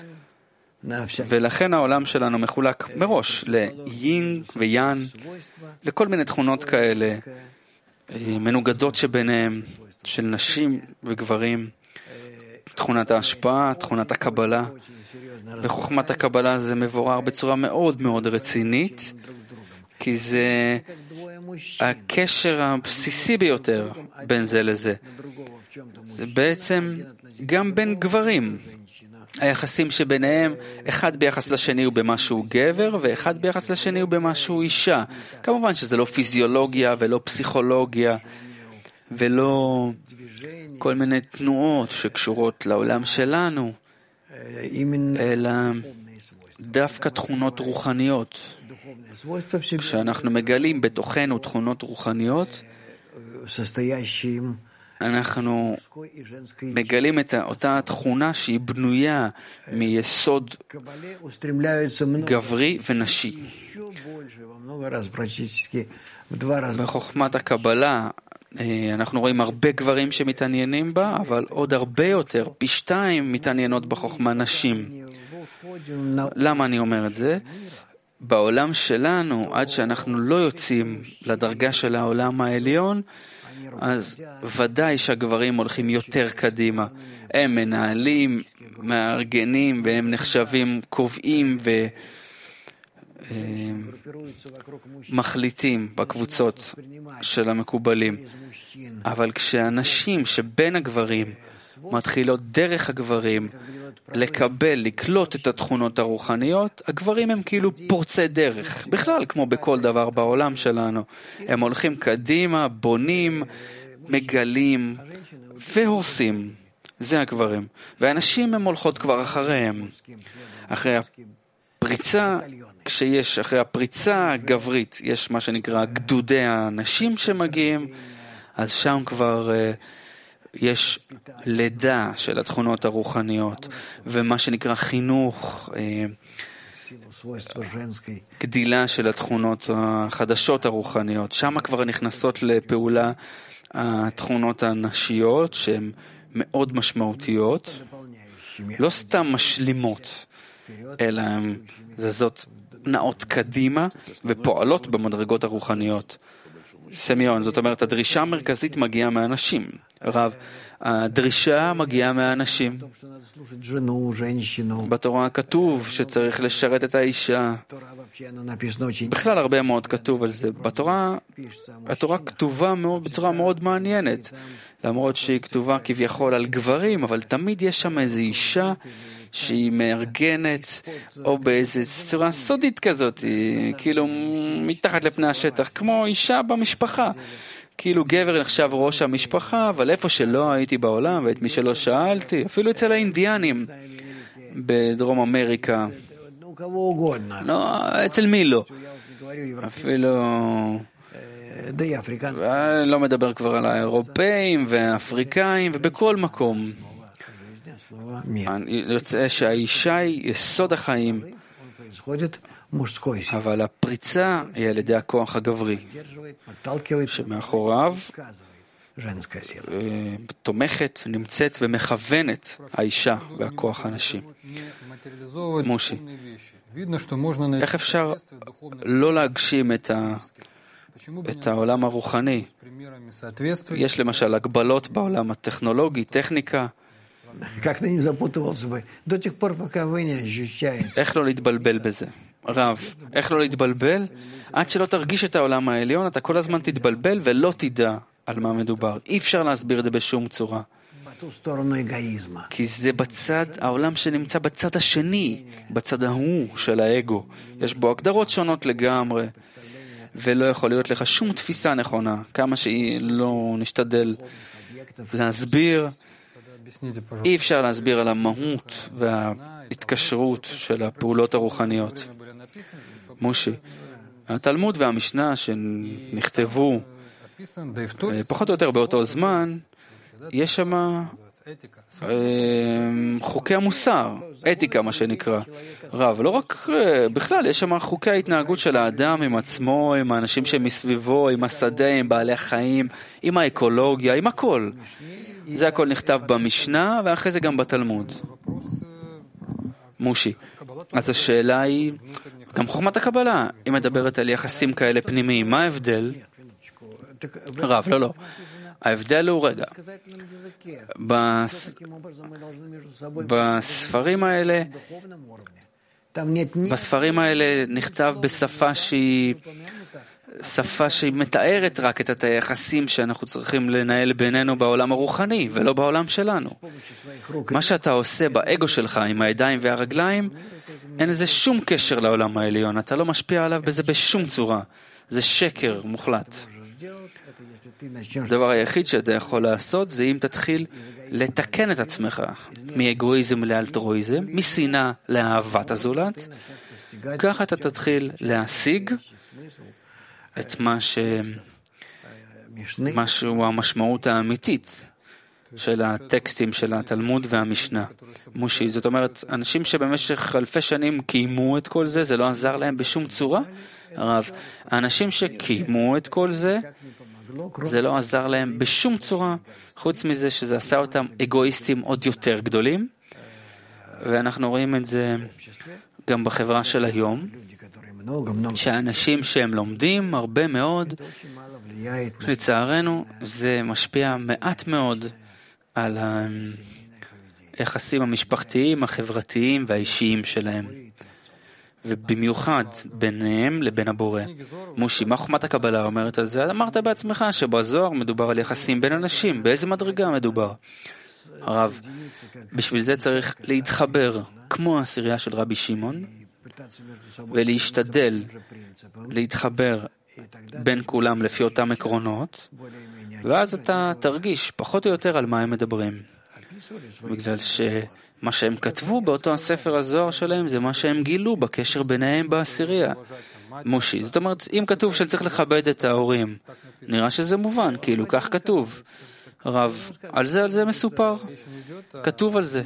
ולכן העולם שלנו מחולק מראש ליין ויאן, לכל מיני תכונות כאלה, מנוגדות שביניהם, של נשים וגברים, תכונת ההשפעה, תכונת הקבלה. וחוכמת הקבלה זה מבורר בצורה מאוד מאוד רצינית, כי זה הקשר הבסיסי ביותר בין זה לזה. זה בעצם גם בין גברים. היחסים שביניהם, אחד ביחס לשני הוא במשהו גבר, ואחד ביחס לשני הוא במשהו אישה. כמובן שזה לא פיזיולוגיה ולא פסיכולוגיה, ולא כל מיני תנועות שקשורות לעולם שלנו, אלא דווקא תכונות רוחניות. כשאנחנו מגלים בתוכנו תכונות רוחניות, אנחנו מגלים את אותה תכונה שהיא בנויה מיסוד גברי ונשי. בחוכמת הקבלה אנחנו רואים הרבה גברים שמתעניינים בה, אבל עוד הרבה יותר, פי 2 מתעניינות בחוכמה נשים. למה אני אומר את זה? בעולם שלנו, עד שאנחנו לא יוצאים לדרגה של העולם העליון, אז ודאי שהגברים הולכים יותר קדימה. הם מנהלים, מארגנים, והם נחשבים קובעים ומחליטים בקבוצות של המקובלים. אבל כשאנשים שבין הגברים מתחילות דרך הגברים לקבל, לקלוט את התכונות הרוחניות, הגברים הם כאילו פורצי דרך, בכלל כמו בכל דבר בעולם שלנו. הם הולכים קדימה, בונים, מגלים והורסים. זה הגברים. והנשים הם הולכות כבר אחריהם. אחרי הפריצה, אחרי הפריצה הגברית, יש מה שנקרא גדודי הנשים שמגיעים, אז שם כבר יש לידה של התכונות הרוחניות, ומה שנקרא חינוך, גדילה של התכונות החדשות הרוחניות. שם כבר נכנסות לפעולה התכונות הנשיות, שהן מאוד משמעותיות, לא סתם משלימות, אלא הן זזות נעות קדימה ופועלות במדרגות הרוחניות. סמיון, זאת אומרת, הדרישה המרכזית מגיעה מהאנשים. רב, הדרישה מגיעה מהאנשים. בתורה כתוב שצריך לשרת את האישה. בכלל הרבה מאוד כתוב על זה. התורה כתובה בצורה מאוד מעניינת. למרות שהיא כתובה כביכול על גברים, אבל תמיד יש שם איזו אישה שהיא מארגנת, או באיזו צורה סודית כזאת, כאילו מתחת לפני השטח, כמו אישה במשפחה. כאילו גבר נחשב ראש המשפחה, אבל איפה שלא הייתי בעולם, ואת מי שלא שאלתי, אפילו אצל האינדיאנים בדרום אמריקה. לא, אצל מי לא? אפילו... אני לא מדבר כבר על האירופאים והאפריקאים, ובכל מקום. יוצא שהאישה היא יסוד החיים, אבל הפריצה היא על ידי הכוח הגברי, שמאחוריו תומכת, נמצאת ומכוונת האישה והכוח הנשי. מושי, איך אפשר לא להגשים את העולם הרוחני? יש למשל הגבלות בעולם הטכנולוגי, טכניקה. איך לא להתבלבל בזה? רב, איך לא להתבלבל? עד שלא תרגיש את העולם העליון, אתה כל הזמן תתבלבל ולא תדע על מה מדובר. אי אפשר להסביר את זה בשום צורה. כי זה בצד, העולם שנמצא בצד השני, בצד ההוא של האגו. יש בו הגדרות שונות לגמרי, ולא יכול להיות לך שום תפיסה נכונה, כמה שהיא לא נשתדל להסביר. אי אפשר להסביר על המהות וההתקשרות של הפעולות הרוחניות. מושי, התלמוד והמשנה שנכתבו פחות או יותר באותו זמן, יש שם חוקי המוסר, אתיקה מה שנקרא. רב, לא רק בכלל, יש שם חוקי ההתנהגות של האדם עם עצמו, עם האנשים שמסביבו, עם השדה, עם בעלי החיים, עם האקולוגיה, עם הכל. זה הכל נכתב במשנה ואחרי זה גם בתלמוד. מושי, אז השאלה היא, גם חוכמת הקבלה, היא מדברת על יחסים כאלה פנימיים, מה ההבדל? רב, לא. ההבדל הוא, רגע, בספרים האלה נכתב בשפה שהיא מתארת רק את היחסים שאנחנו צריכים לנהל בינינו בעולם הרוחני ולא בעולם שלנו. מה שאתה עושה באגו שלך עם הידיים והרגליים, אין לזה שום קשר לעולם העליון, אתה לא משפיע עליו בזה בשום צורה. זה שקר מוחלט. הדבר היחיד שאתה יכול לעשות זה אם תתחיל לתקן את עצמך מאגואיזם לאלטרואיזם, משנאה לאהבת הזולת, ככה אתה תתחיל להשיג את משהו המשמעות האמיתית של הטקסטים של התלמוד והמשנה. מושי, זאת אומרת, אנשים שבמשך אלפי שנים קיימו את כל זה, זה לא עזר להם בשום צורה. הרב, האנשים שקיימו את כל זה, זה לא עזר להם בשום צורה, חוץ מזה שזה עשה אותם אגואיסטים עוד יותר גדולים, ואנחנו רואים את זה גם בחברה של היום, שהאנשים שהם לומדים הרבה מאוד, לצערנו זה משפיע מעט מאוד על היחסים המשפחתיים, החברתיים והאישיים שלהם. ובמיוחד ביניהם לבין הבורא. מושי, מה חוכמת הקבלה אומרת על זה? אמרת בעצמך שבזוהר מדובר על יחסים בין אנשים. באיזה מדרגה מדובר? הרב, בשביל זה צריך להתחבר כמו העשירייה של רבי שמעון, ולהשתדל להתחבר בין כולם לפי אותם עקרונות, ואז אתה תרגיש פחות או יותר על מה הם מדברים. בגלל מה שהם כתבו באותו הספר הזוהר שלהם זה מה שהם גילו בקשר ביניהם בעשירייה. מושי, זאת אומרת, אם כתוב שצריך לכבד את ההורים, נראה שזה מובן, כאילו כך כתוב. רב, על זה מסופר. כתוב על זה.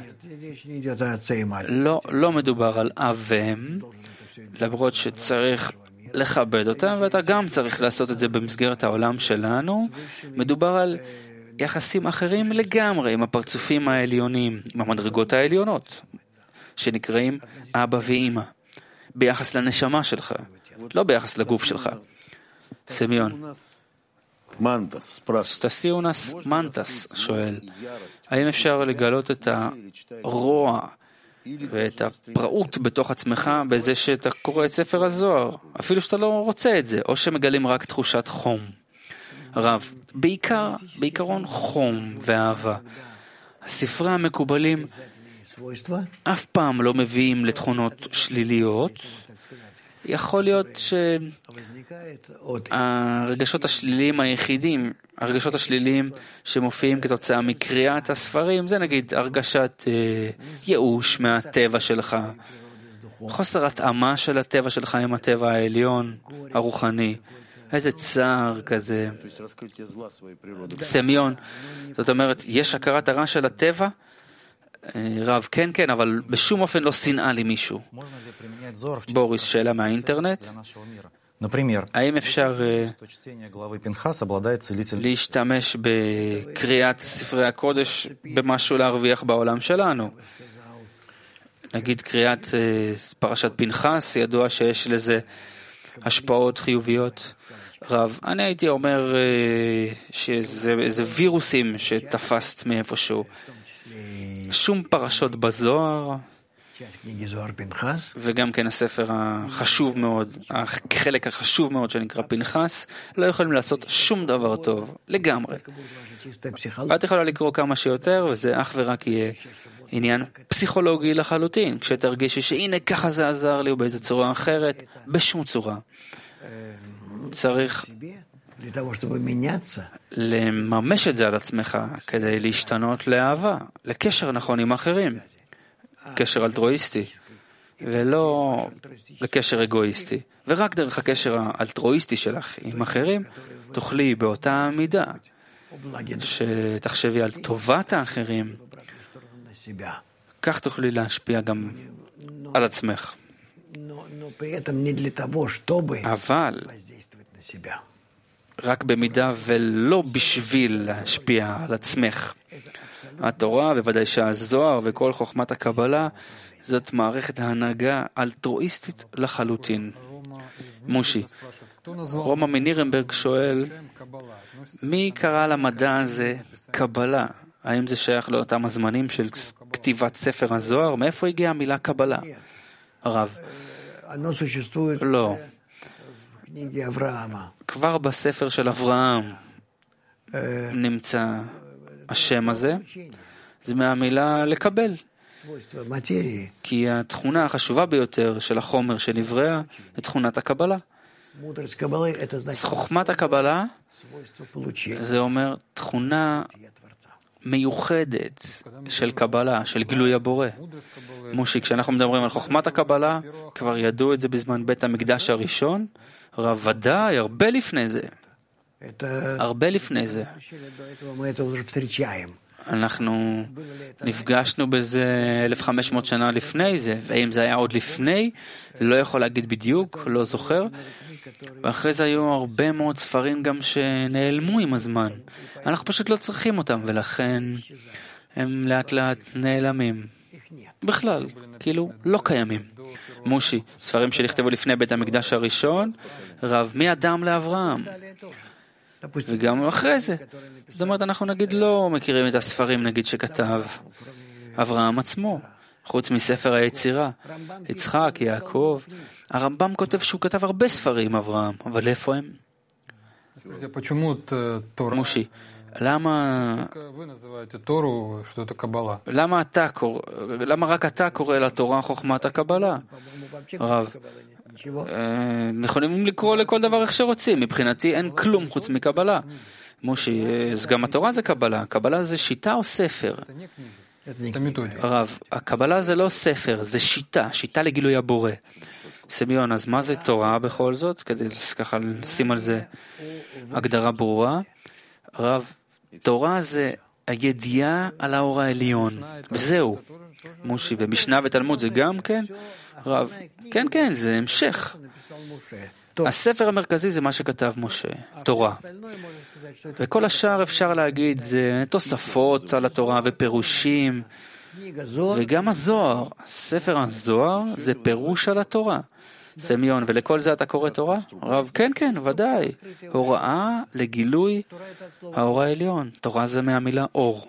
לא מדובר על אב ואם, למרות שצריך לכבד אותם, ואתה גם צריך לעשות את זה במסגרת העולם שלנו. מדובר על יחסים אחרים לגמרי עם הפרצופים העליונים, עם המדרגות העליונות, שנקראים אבא ואמא, ביחס לנשמה שלך, לא ביחס לגוף שלך. סמיון, סטסיונס מנטס שואל, האם אפשר לגלות את הרוע ואת הפראות בתוך עצמך בזה שאתה קורא את ספר הזוהר, אפילו שאתה לא רוצה את זה, או שמגלים רק תחושת חום? רב, בעיקרון חום ואהבה. הספרי המקובלים אף פעם לא מביאים לתכונות שליליות. יכול להיות שהרגשות השליליים היחידים, הרגשות השליליים שמופיעים כתוצאה מקריאת הספרים, זה נגיד הרגשת ייאוש מהטבע שלך, חוסר התאמה של הטבע שלך עם הטבע העליון, הרוחני, איזה צער כזה, סמיון. זאת אומרת, יש הכרת הרע של הטבע? רב, כן, אבל בשום אופן לא שנאה למישהו. בוריס, שאלה מהאינטרנט. האם אפשר להשתמש בקריאת ספרי הקודש במשהו להרוויח בעולם שלנו? נגיד קריאת פרשת פנחס, ידוע שיש לזה השפעות חיוביות. רב, אני הייתי אומר שזה וירוסים שתפסת מאיפשהו. שום פרשות בזוהר, וגם כן הספר החשוב מאוד, החלק החשוב מאוד שנקרא פנחס, לא יכולים לעשות שום דבר טוב, לגמרי. את יכולה לקרוא כמה שיותר, וזה אך ורק יהיה עניין פסיכולוגי לחלוטין, כשתרגישי שהנה ככה זה עזר לי, או באיזו צורה אחרת, בשום צורה. צריך לממש את זה על עצמך כדי להשתנות לאהבה, לקשר נכון עם אחרים, קשר אלטרואיסטי, ולא לקשר אגואיסטי. ורק דרך הקשר האלטרואיסטי שלך עם אחרים, תוכלי באותה מידה שתחשבי על טובת האחרים, כך תוכלי להשפיע גם על עצמך. אבל רק במידה ולא בשביל להשפיע על עצמך. התורה, בוודאי שהזוהר וכל חוכמת הקבלה, זאת מערכת ההנהגה אלטרואיסטית לחלוטין. מושי, רומא מנירנברג שואל, מי קרא למדע הזה קבלה? האם זה שייך לאותם הזמנים של כתיבת ספר הזוהר? מאיפה הגיעה המילה קבלה? הרב, לא. כבר בספר של אברהם נמצא השם הזה, זה מהמילה לקבל. כי התכונה החשובה ביותר של החומר שנברא היא תכונת הקבלה. חוכמת הקבלה זה אומר תכונה מיוחדת של קבלה, של גילוי הבורא. מושי, כשאנחנו מדברים על חוכמת הקבלה, כבר ידעו את זה בזמן בית המקדש הראשון, ודאי, הרבה לפני זה. הרבה לפני זה. אנחנו נפגשנו בזה 1500 שנה לפני זה, ואם זה היה עוד לפני, לא יכול להגיד בדיוק, לא זוכר. ואחרי זה היו הרבה מאוד ספרים גם שנעלמו עם הזמן. אנחנו פשוט לא צריכים אותם, ולכן הם לאט לאט נעלמים. בכלל, כאילו לא קיימים. מושי, ספרים שנכתבו לפני בית המקדש הראשון, רב מאדם לאברהם. וגם אחרי זה. זאת אומרת, אנחנו נגיד לא מכירים את הספרים נגיד שכתב אברהם עצמו, חוץ מספר היצירה, יצחק, יעקב. הרמב"ם כותב שהוא כתב הרבה ספרים אברהם, אבל איפה הם? מושי, למה רק אתה קורא לתורה חוכמת הקבלה? רב, יכולים לקרוא לכל דבר איך שרוצים, מבחינתי אין כלום חוץ מקבלה. מושי, אז גם התורה זה קבלה. קבלה זה שיטה או ספר? רב, הקבלה זה לא ספר, זה שיטה, שיטה לגילוי הבורא. סמיון, אז מה זה תורה בכל זאת? כדי ככה לשים על זה הגדרה ברורה. רב, תורה זה הידיעה על האור העליון, וזהו. מושי, ומשנה ותלמוד זה גם כן? רב, כן, זה המשך. הספר המרכזי זה מה שכתב משה, תורה. וכל השאר אפשר להגיד זה תוספות על התורה ופירושים, וגם הזוהר, ספר הזוהר זה פירוש על התורה. סמיון, ולכל זה אתה קורא תורה? רב, כן, כן, ודאי. הוראה לגילוי האור העליון. תורה זה מהמילה אור.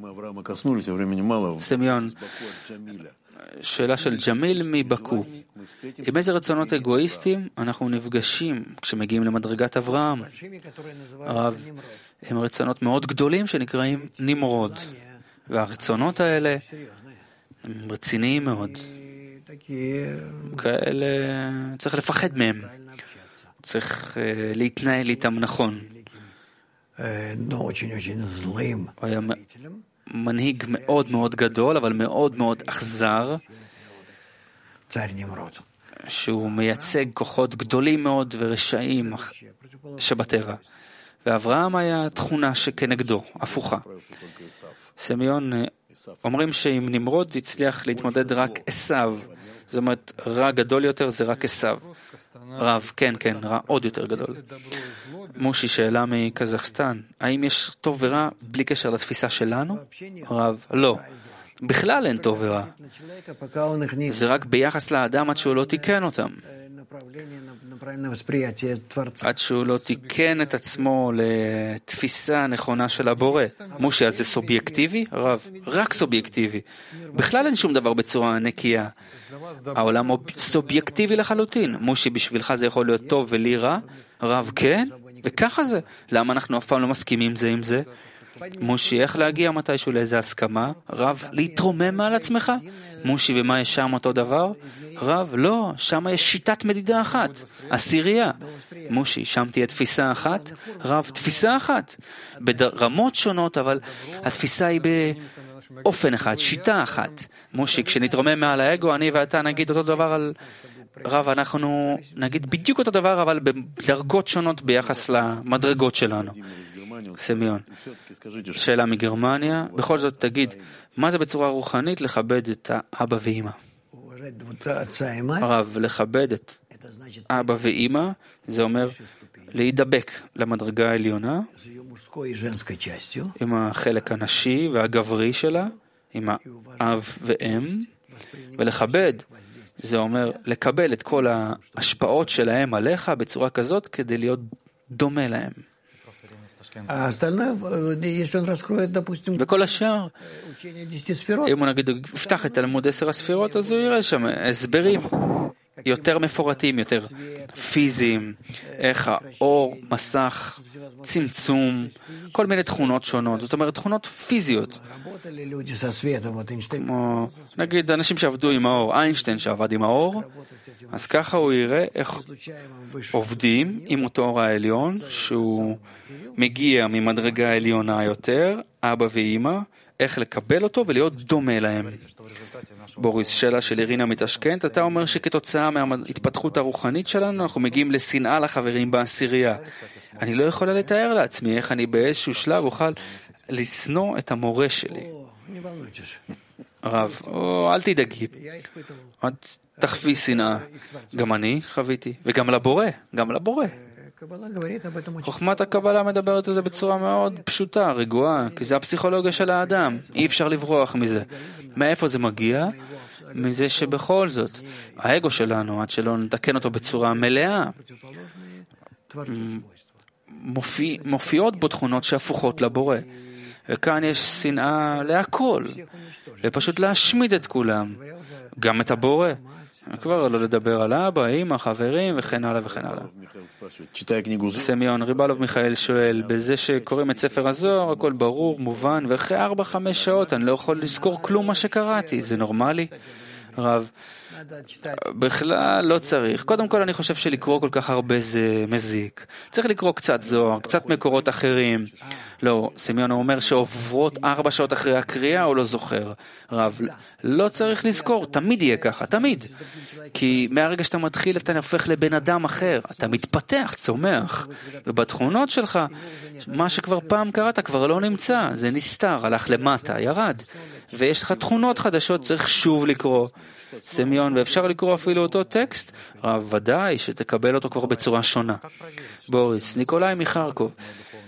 סמיון, שאלה של ג'מיל מבקו. עם איזה רצונות אגואיסטיים אנחנו נפגשים כשמגיעים למדרגת אברהם? הרב, הם רצונות מאוד גדולים שנקראים נמרוד. והרצונות האלה הם רציניים מאוד. כאלה צריך לפחד מהם. צריך להתנהל איתם נכון. הוא היה מנהיג מאוד מאוד גדול, אבל מאוד מאוד אכזר, שהוא מייצג כוחות גדולים מאוד ורשעים שבטבע. ואברהם היה תכונה שכנגדו, הפוכה. סמיון, אומרים שאם נמרוד הצליח להתמודד רק עשיו, זאת אומרת, רע גדול יותר זה רק עשיו. רב, כן, כן, רע עוד יותר גדול. מושי, שאלה מקזחסטן, האם יש טוב ורע בלי קשר לתפיסה שלנו? רב, לא. בכלל אין טוב ורע. זה רק ביחס לאדם עד שהוא לא תיקן אותם. עד שהוא לא תיקן את עצמו לתפיסה נכונה של הבורא. מושי, אז זה סובייקטיבי? רב, רק סובייקטיבי. בכלל אין שום דבר בצורה נקייה. העולם הוא סובייקטיבי לחלוטין. מושי, בשבילך זה יכול להיות טוב ולי רע? רב, כן? וככה זה. למה אנחנו אף פעם לא מסכימים זה עם זה? מושי, איך להגיע מתישהו לאיזה הסכמה? רב, להתרומם מעל עצמך? מושי, ומה יש שם אותו דבר? רב, לא, שם יש שיטת מדידה אחת, עשירייה. מושי, שם תהיה תפיסה אחת? רב, תפיסה אחת. ברמות שונות, אבל התפיסה היא באופן אחד, שיטה אחת. מושי, כשנתרומם מעל האגו, אני ואתה נגיד אותו דבר על... רב, אנחנו נגיד בדיוק אותו דבר, אבל בדרגות שונות ביחס למדרגות שלנו. סמיון, שאלה מגרמניה, בכל זאת תגיד, מה זה בצורה רוחנית לכבד את האבא ואמא? רב, לכבד את אבא ואמא, זה אומר להידבק למדרגה העליונה, עם החלק הנשי והגברי שלה, עם האב ואם, ולכבד, זה אומר לקבל את כל ההשפעות שלהם עליך בצורה כזאת, כדי להיות דומה להם. וכל השאר, אם הוא נגיד יפתח את תלמוד 10 הספירות, אז הוא יראה שם הסברים יותר מפורטים, יותר פיזיים, איך האור, מסך, צמצום, כל מיני תכונות שונות, זאת אומרת תכונות פיזיות. כמו נגיד אנשים שעבדו עם האור, איינשטיין שעבד עם האור, אז ככה הוא יראה איך עובדים עם אותו אור העליון, שהוא מגיע ממדרגה העליונה יותר, אבא ואמא, איך לקבל אותו ולהיות דומה להם. בוריס, שאלה של אירינה מתשכנת, אתה אומר שכתוצאה מההתפתחות הרוחנית שלנו, אנחנו מגיעים לשנאה לחברים בעשירייה. אני לא יכולה לתאר לעצמי איך אני באיזשהו שלב אוכל לשנוא את המורה שלי. רב, אל תדאגי. תחווי שנאה. גם אני חוויתי, וגם לבורא, גם לבורא. חוכמת הקבלה מדברת על זה בצורה מאוד פשוטה, רגועה, כי זה הפסיכולוגיה של האדם, אי אפשר לברוח מזה. מאיפה זה מגיע? מזה שבכל זאת, האגו שלנו, עד שלא נתקן אותו בצורה מלאה, מופיעות בו תכונות שהפוכות לבורא. וכאן יש שנאה להכל, ופשוט להשמיד את כולם, גם את הבורא. כבר לא לדבר על אבא, אמא, חברים וכן הלאה וכן הלאה. סמיון, ריבלוב מיכאל שואל, בזה שקוראים את ספר הזוהר, הכל ברור, מובן, ואחרי 4-5 שעות אני לא יכול לזכור כלום מה שקראתי, זה נורמלי? רב, בכלל לא צריך. קודם כל אני חושב שלקרוא כל כך הרבה זה מזיק. צריך לקרוא קצת זוהר, קצת מקורות אחרים. לא, סמיון אומר שעוברות 4 שעות אחרי הקריאה הוא לא זוכר. רב, לא צריך לזכור, תמיד יהיה ככה, תמיד. כי מהרגע שאתה מתחיל אתה הופך לבן אדם אחר, אתה מתפתח, צומח. ובתכונות שלך, מה שכבר פעם קראת כבר לא נמצא, זה נסתר, הלך למטה, ירד. ויש לך תכונות חדשות, צריך שוב לקרוא. סמיון, ואפשר לקרוא אפילו אותו טקסט, רב, ודאי שתקבל אותו כבר בצורה שונה. בוריס, ניקולאי מחרקוב,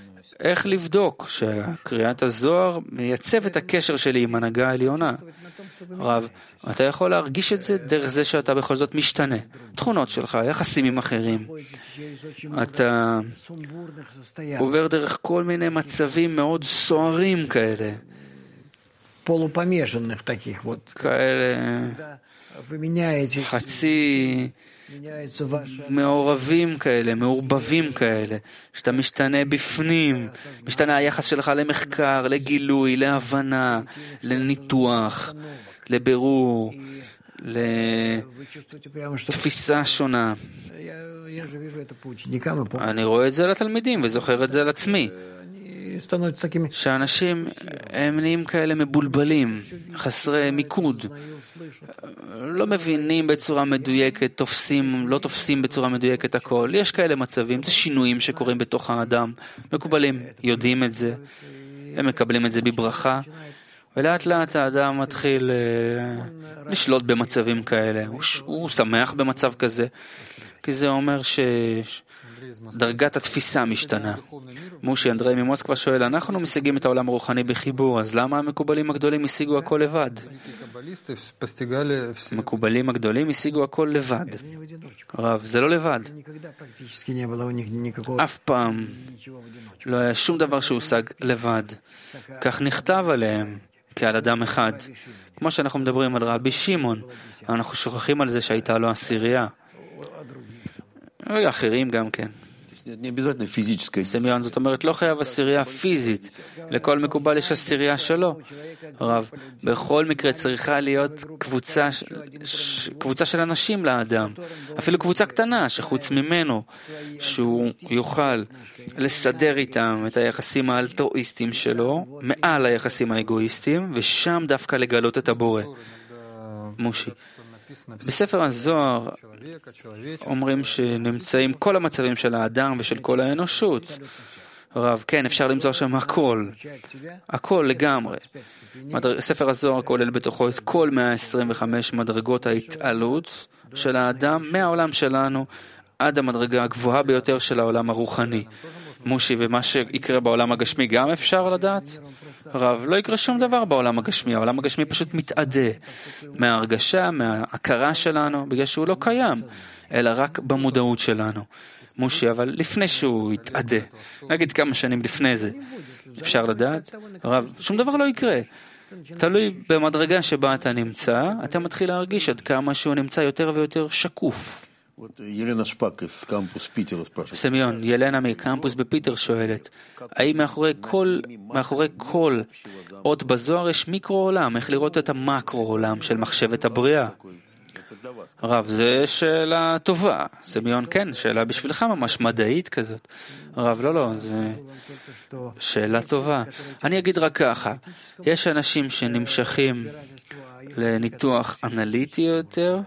איך לבדוק שקריאת הזוהר מייצב את הקשר שלי עם הנהגה העליונה? רב, אתה יכול להרגיש את זה דרך זה שאתה בכל זאת משתנה. תכונות שלך, יחסים עם אחרים. אתה עובר דרך כל מיני מצבים מאוד סוערים כאלה. כאלה חצי מעורבים כאלה, מעורבבים כאלה, שאתה משתנה בפנים, משתנה היחס שלך למחקר, לגילוי, להבנה, לניתוח, לבירור, לתפיסה שונה. אני רואה את זה לתלמידים וזוכר את זה על עצמי. שאנשים הם נהיים כאלה מבולבלים, חסרי מיקוד, לא מבינים בצורה מדויקת, לא תופסים בצורה מדויקת הכל. יש כאלה מצבים, זה שינויים שקורים בתוך האדם, מקובלים, יודעים את זה, הם מקבלים את זה בברכה, ולאט לאט האדם מתחיל לשלוט במצבים כאלה. הוא שמח במצב כזה, כי זה אומר דרגת התפיסה משתנה. מושי אנדרי ממוסקבה שואל, אנחנו משיגים את העולם הרוחני בחיבור, אז למה המקובלים הגדולים השיגו הכל לבד? המקובלים הגדולים השיגו הכל לבד. רב, זה לא לבד. אף פעם לא היה שום דבר שהושג לבד. כך נכתב עליהם, כעל אדם אחד. כמו שאנחנו מדברים על רבי שמעון, אנחנו שוכחים על זה שהייתה לו עשירייה. אחרים גם כן. סמיון, זאת אומרת, לא חייב עשירייה פיזית. לכל מקובל יש עשירייה שלו. רב, בכל מקרה צריכה להיות קבוצה של אנשים לאדם. אפילו קבוצה קטנה שחוץ ממנו, שהוא יוכל לסדר איתם את היחסים האלטרואיסטיים שלו, מעל היחסים האגואיסטיים, ושם דווקא לגלות את הבורא. מושי. בספר הזוהר אומרים שנמצאים כל המצבים של האדם ושל כל האנושות. רב, כן, אפשר למצוא שם הכל לגמרי. ספר הזוהר כולל בתוכו את כל 125 מדרגות ההתעלות של האדם מהעולם שלנו עד המדרגה הגבוהה ביותר של העולם הרוחני. מושי, ומה שיקרה בעולם הגשמי גם אפשר לדעת? רב, לא יקרה שום דבר בעולם הגשמי. העולם הגשמי פשוט מתעדה מההרגשה, מההכרה שלנו, בגלל שהוא לא קיים, אלא רק במודעות שלנו. מושי, אבל לפני שהוא יתעדה, נגיד כמה שנים לפני זה, אפשר לדעת? רב, שום דבר לא יקרה. תלוי במדרגה שבה אתה נמצא, אתה מתחיל להרגיש עד כמה שהוא נמצא יותר ויותר שקוף. סמיון, ילנה מקמפוס בפיטר שואלת, האם מאחורי כל אות בזוהר יש מיקרו עולם? איך לראות את המקרו עולם של מחשבת הבריאה? רב, זה שאלה טובה. סמיון, כן, שאלה בשבילך ממש מדעית כזאת. רב, לא, זה שאלה טובה. אני אגיד רק ככה, יש אנשים שנמשכים לניתוח אנליטי יותר,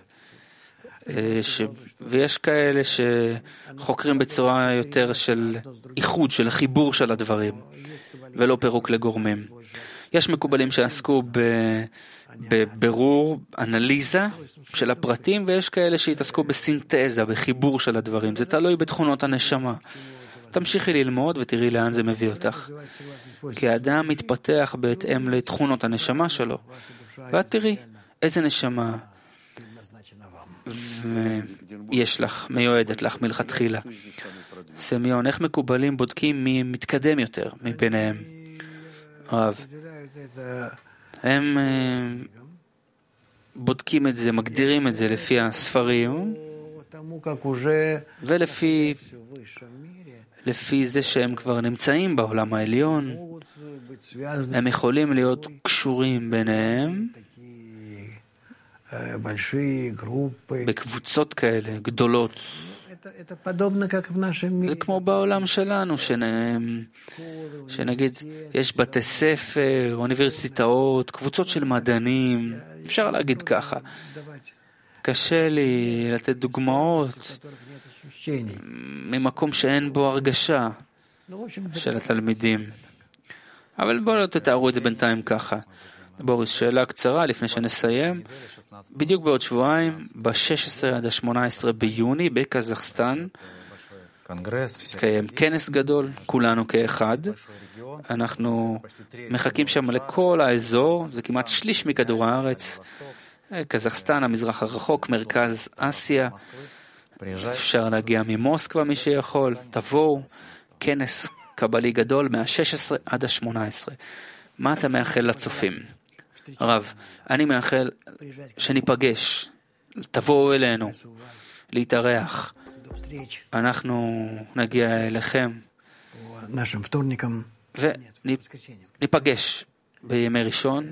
ויש כאלה שחוקרים בצורה יותר של איחוד, של חיבור של הדברים, ולא פירוק לגורמים. יש מקובלים שעסקו בבירור, אנליזה של הפרטים, ויש כאלה שהתעסקו בסינתזה, בחיבור של הדברים. זה תלוי בתכונות הנשמה. תמשיכי ללמוד ותראי לאן זה מביא אותך. כי האדם מתפתח בהתאם לתכונות הנשמה שלו. ואת תראי איזה נשמה ויש לך, מיועדת לך מלכתחילה. סמיון, איך מקובלים בודקים מי מתקדם יותר מביניהם? רב, הם בודקים את זה, מגדירים את זה לפי הספרים, ולפי זה שהם כבר נמצאים בעולם העליון, הם יכולים להיות קשורים ביניהם, בקבוצות כאלה, גדולות. זה כמו בעולם שלנו, שנגיד, יש בתי ספר, אוניברסיטאות, קבוצות של מדענים, אפשר להגיד ככה. קשה לי לתת דוגמאות ממקום שאין בו הרגשה של התלמידים. אבל בואו לא תתארו את זה בינתיים ככה. בוריס, שאלה קצרה לפני שנסיים. בדיוק בעוד שבועיים, ב-16 עד ה-18 ביוני בקזחסטן, התקיים כנס גדול, כולנו כאחד. אנחנו מחכים שם לכל האזור, זה כמעט שליש מכדור הארץ, קזחסטן, המזרח הרחוק, מרכז אסיה. אפשר להגיע ממוסקבה מי שיכול, תבואו, כנס קבלי גדול מה-16 עד ה-18. מה אתה מאחל לצופים? הרב, אני מאחל שניפגש, תבואו אלינו, להתארח. אנחנו נגיע אליכם וניפגש בימי ראשון.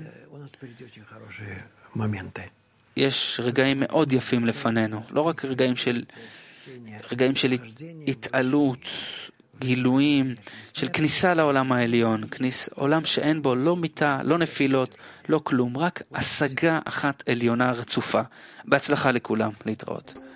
יש רגעים מאוד יפים לפנינו, לא רק רגעים של התעלות, גילויים, של כניסה לעולם העליון, עולם שאין בו לא מיטה, לא נפילות, לא כלום, רק השגה אחת עליונה רצופה. בהצלחה לכולם, להתראות.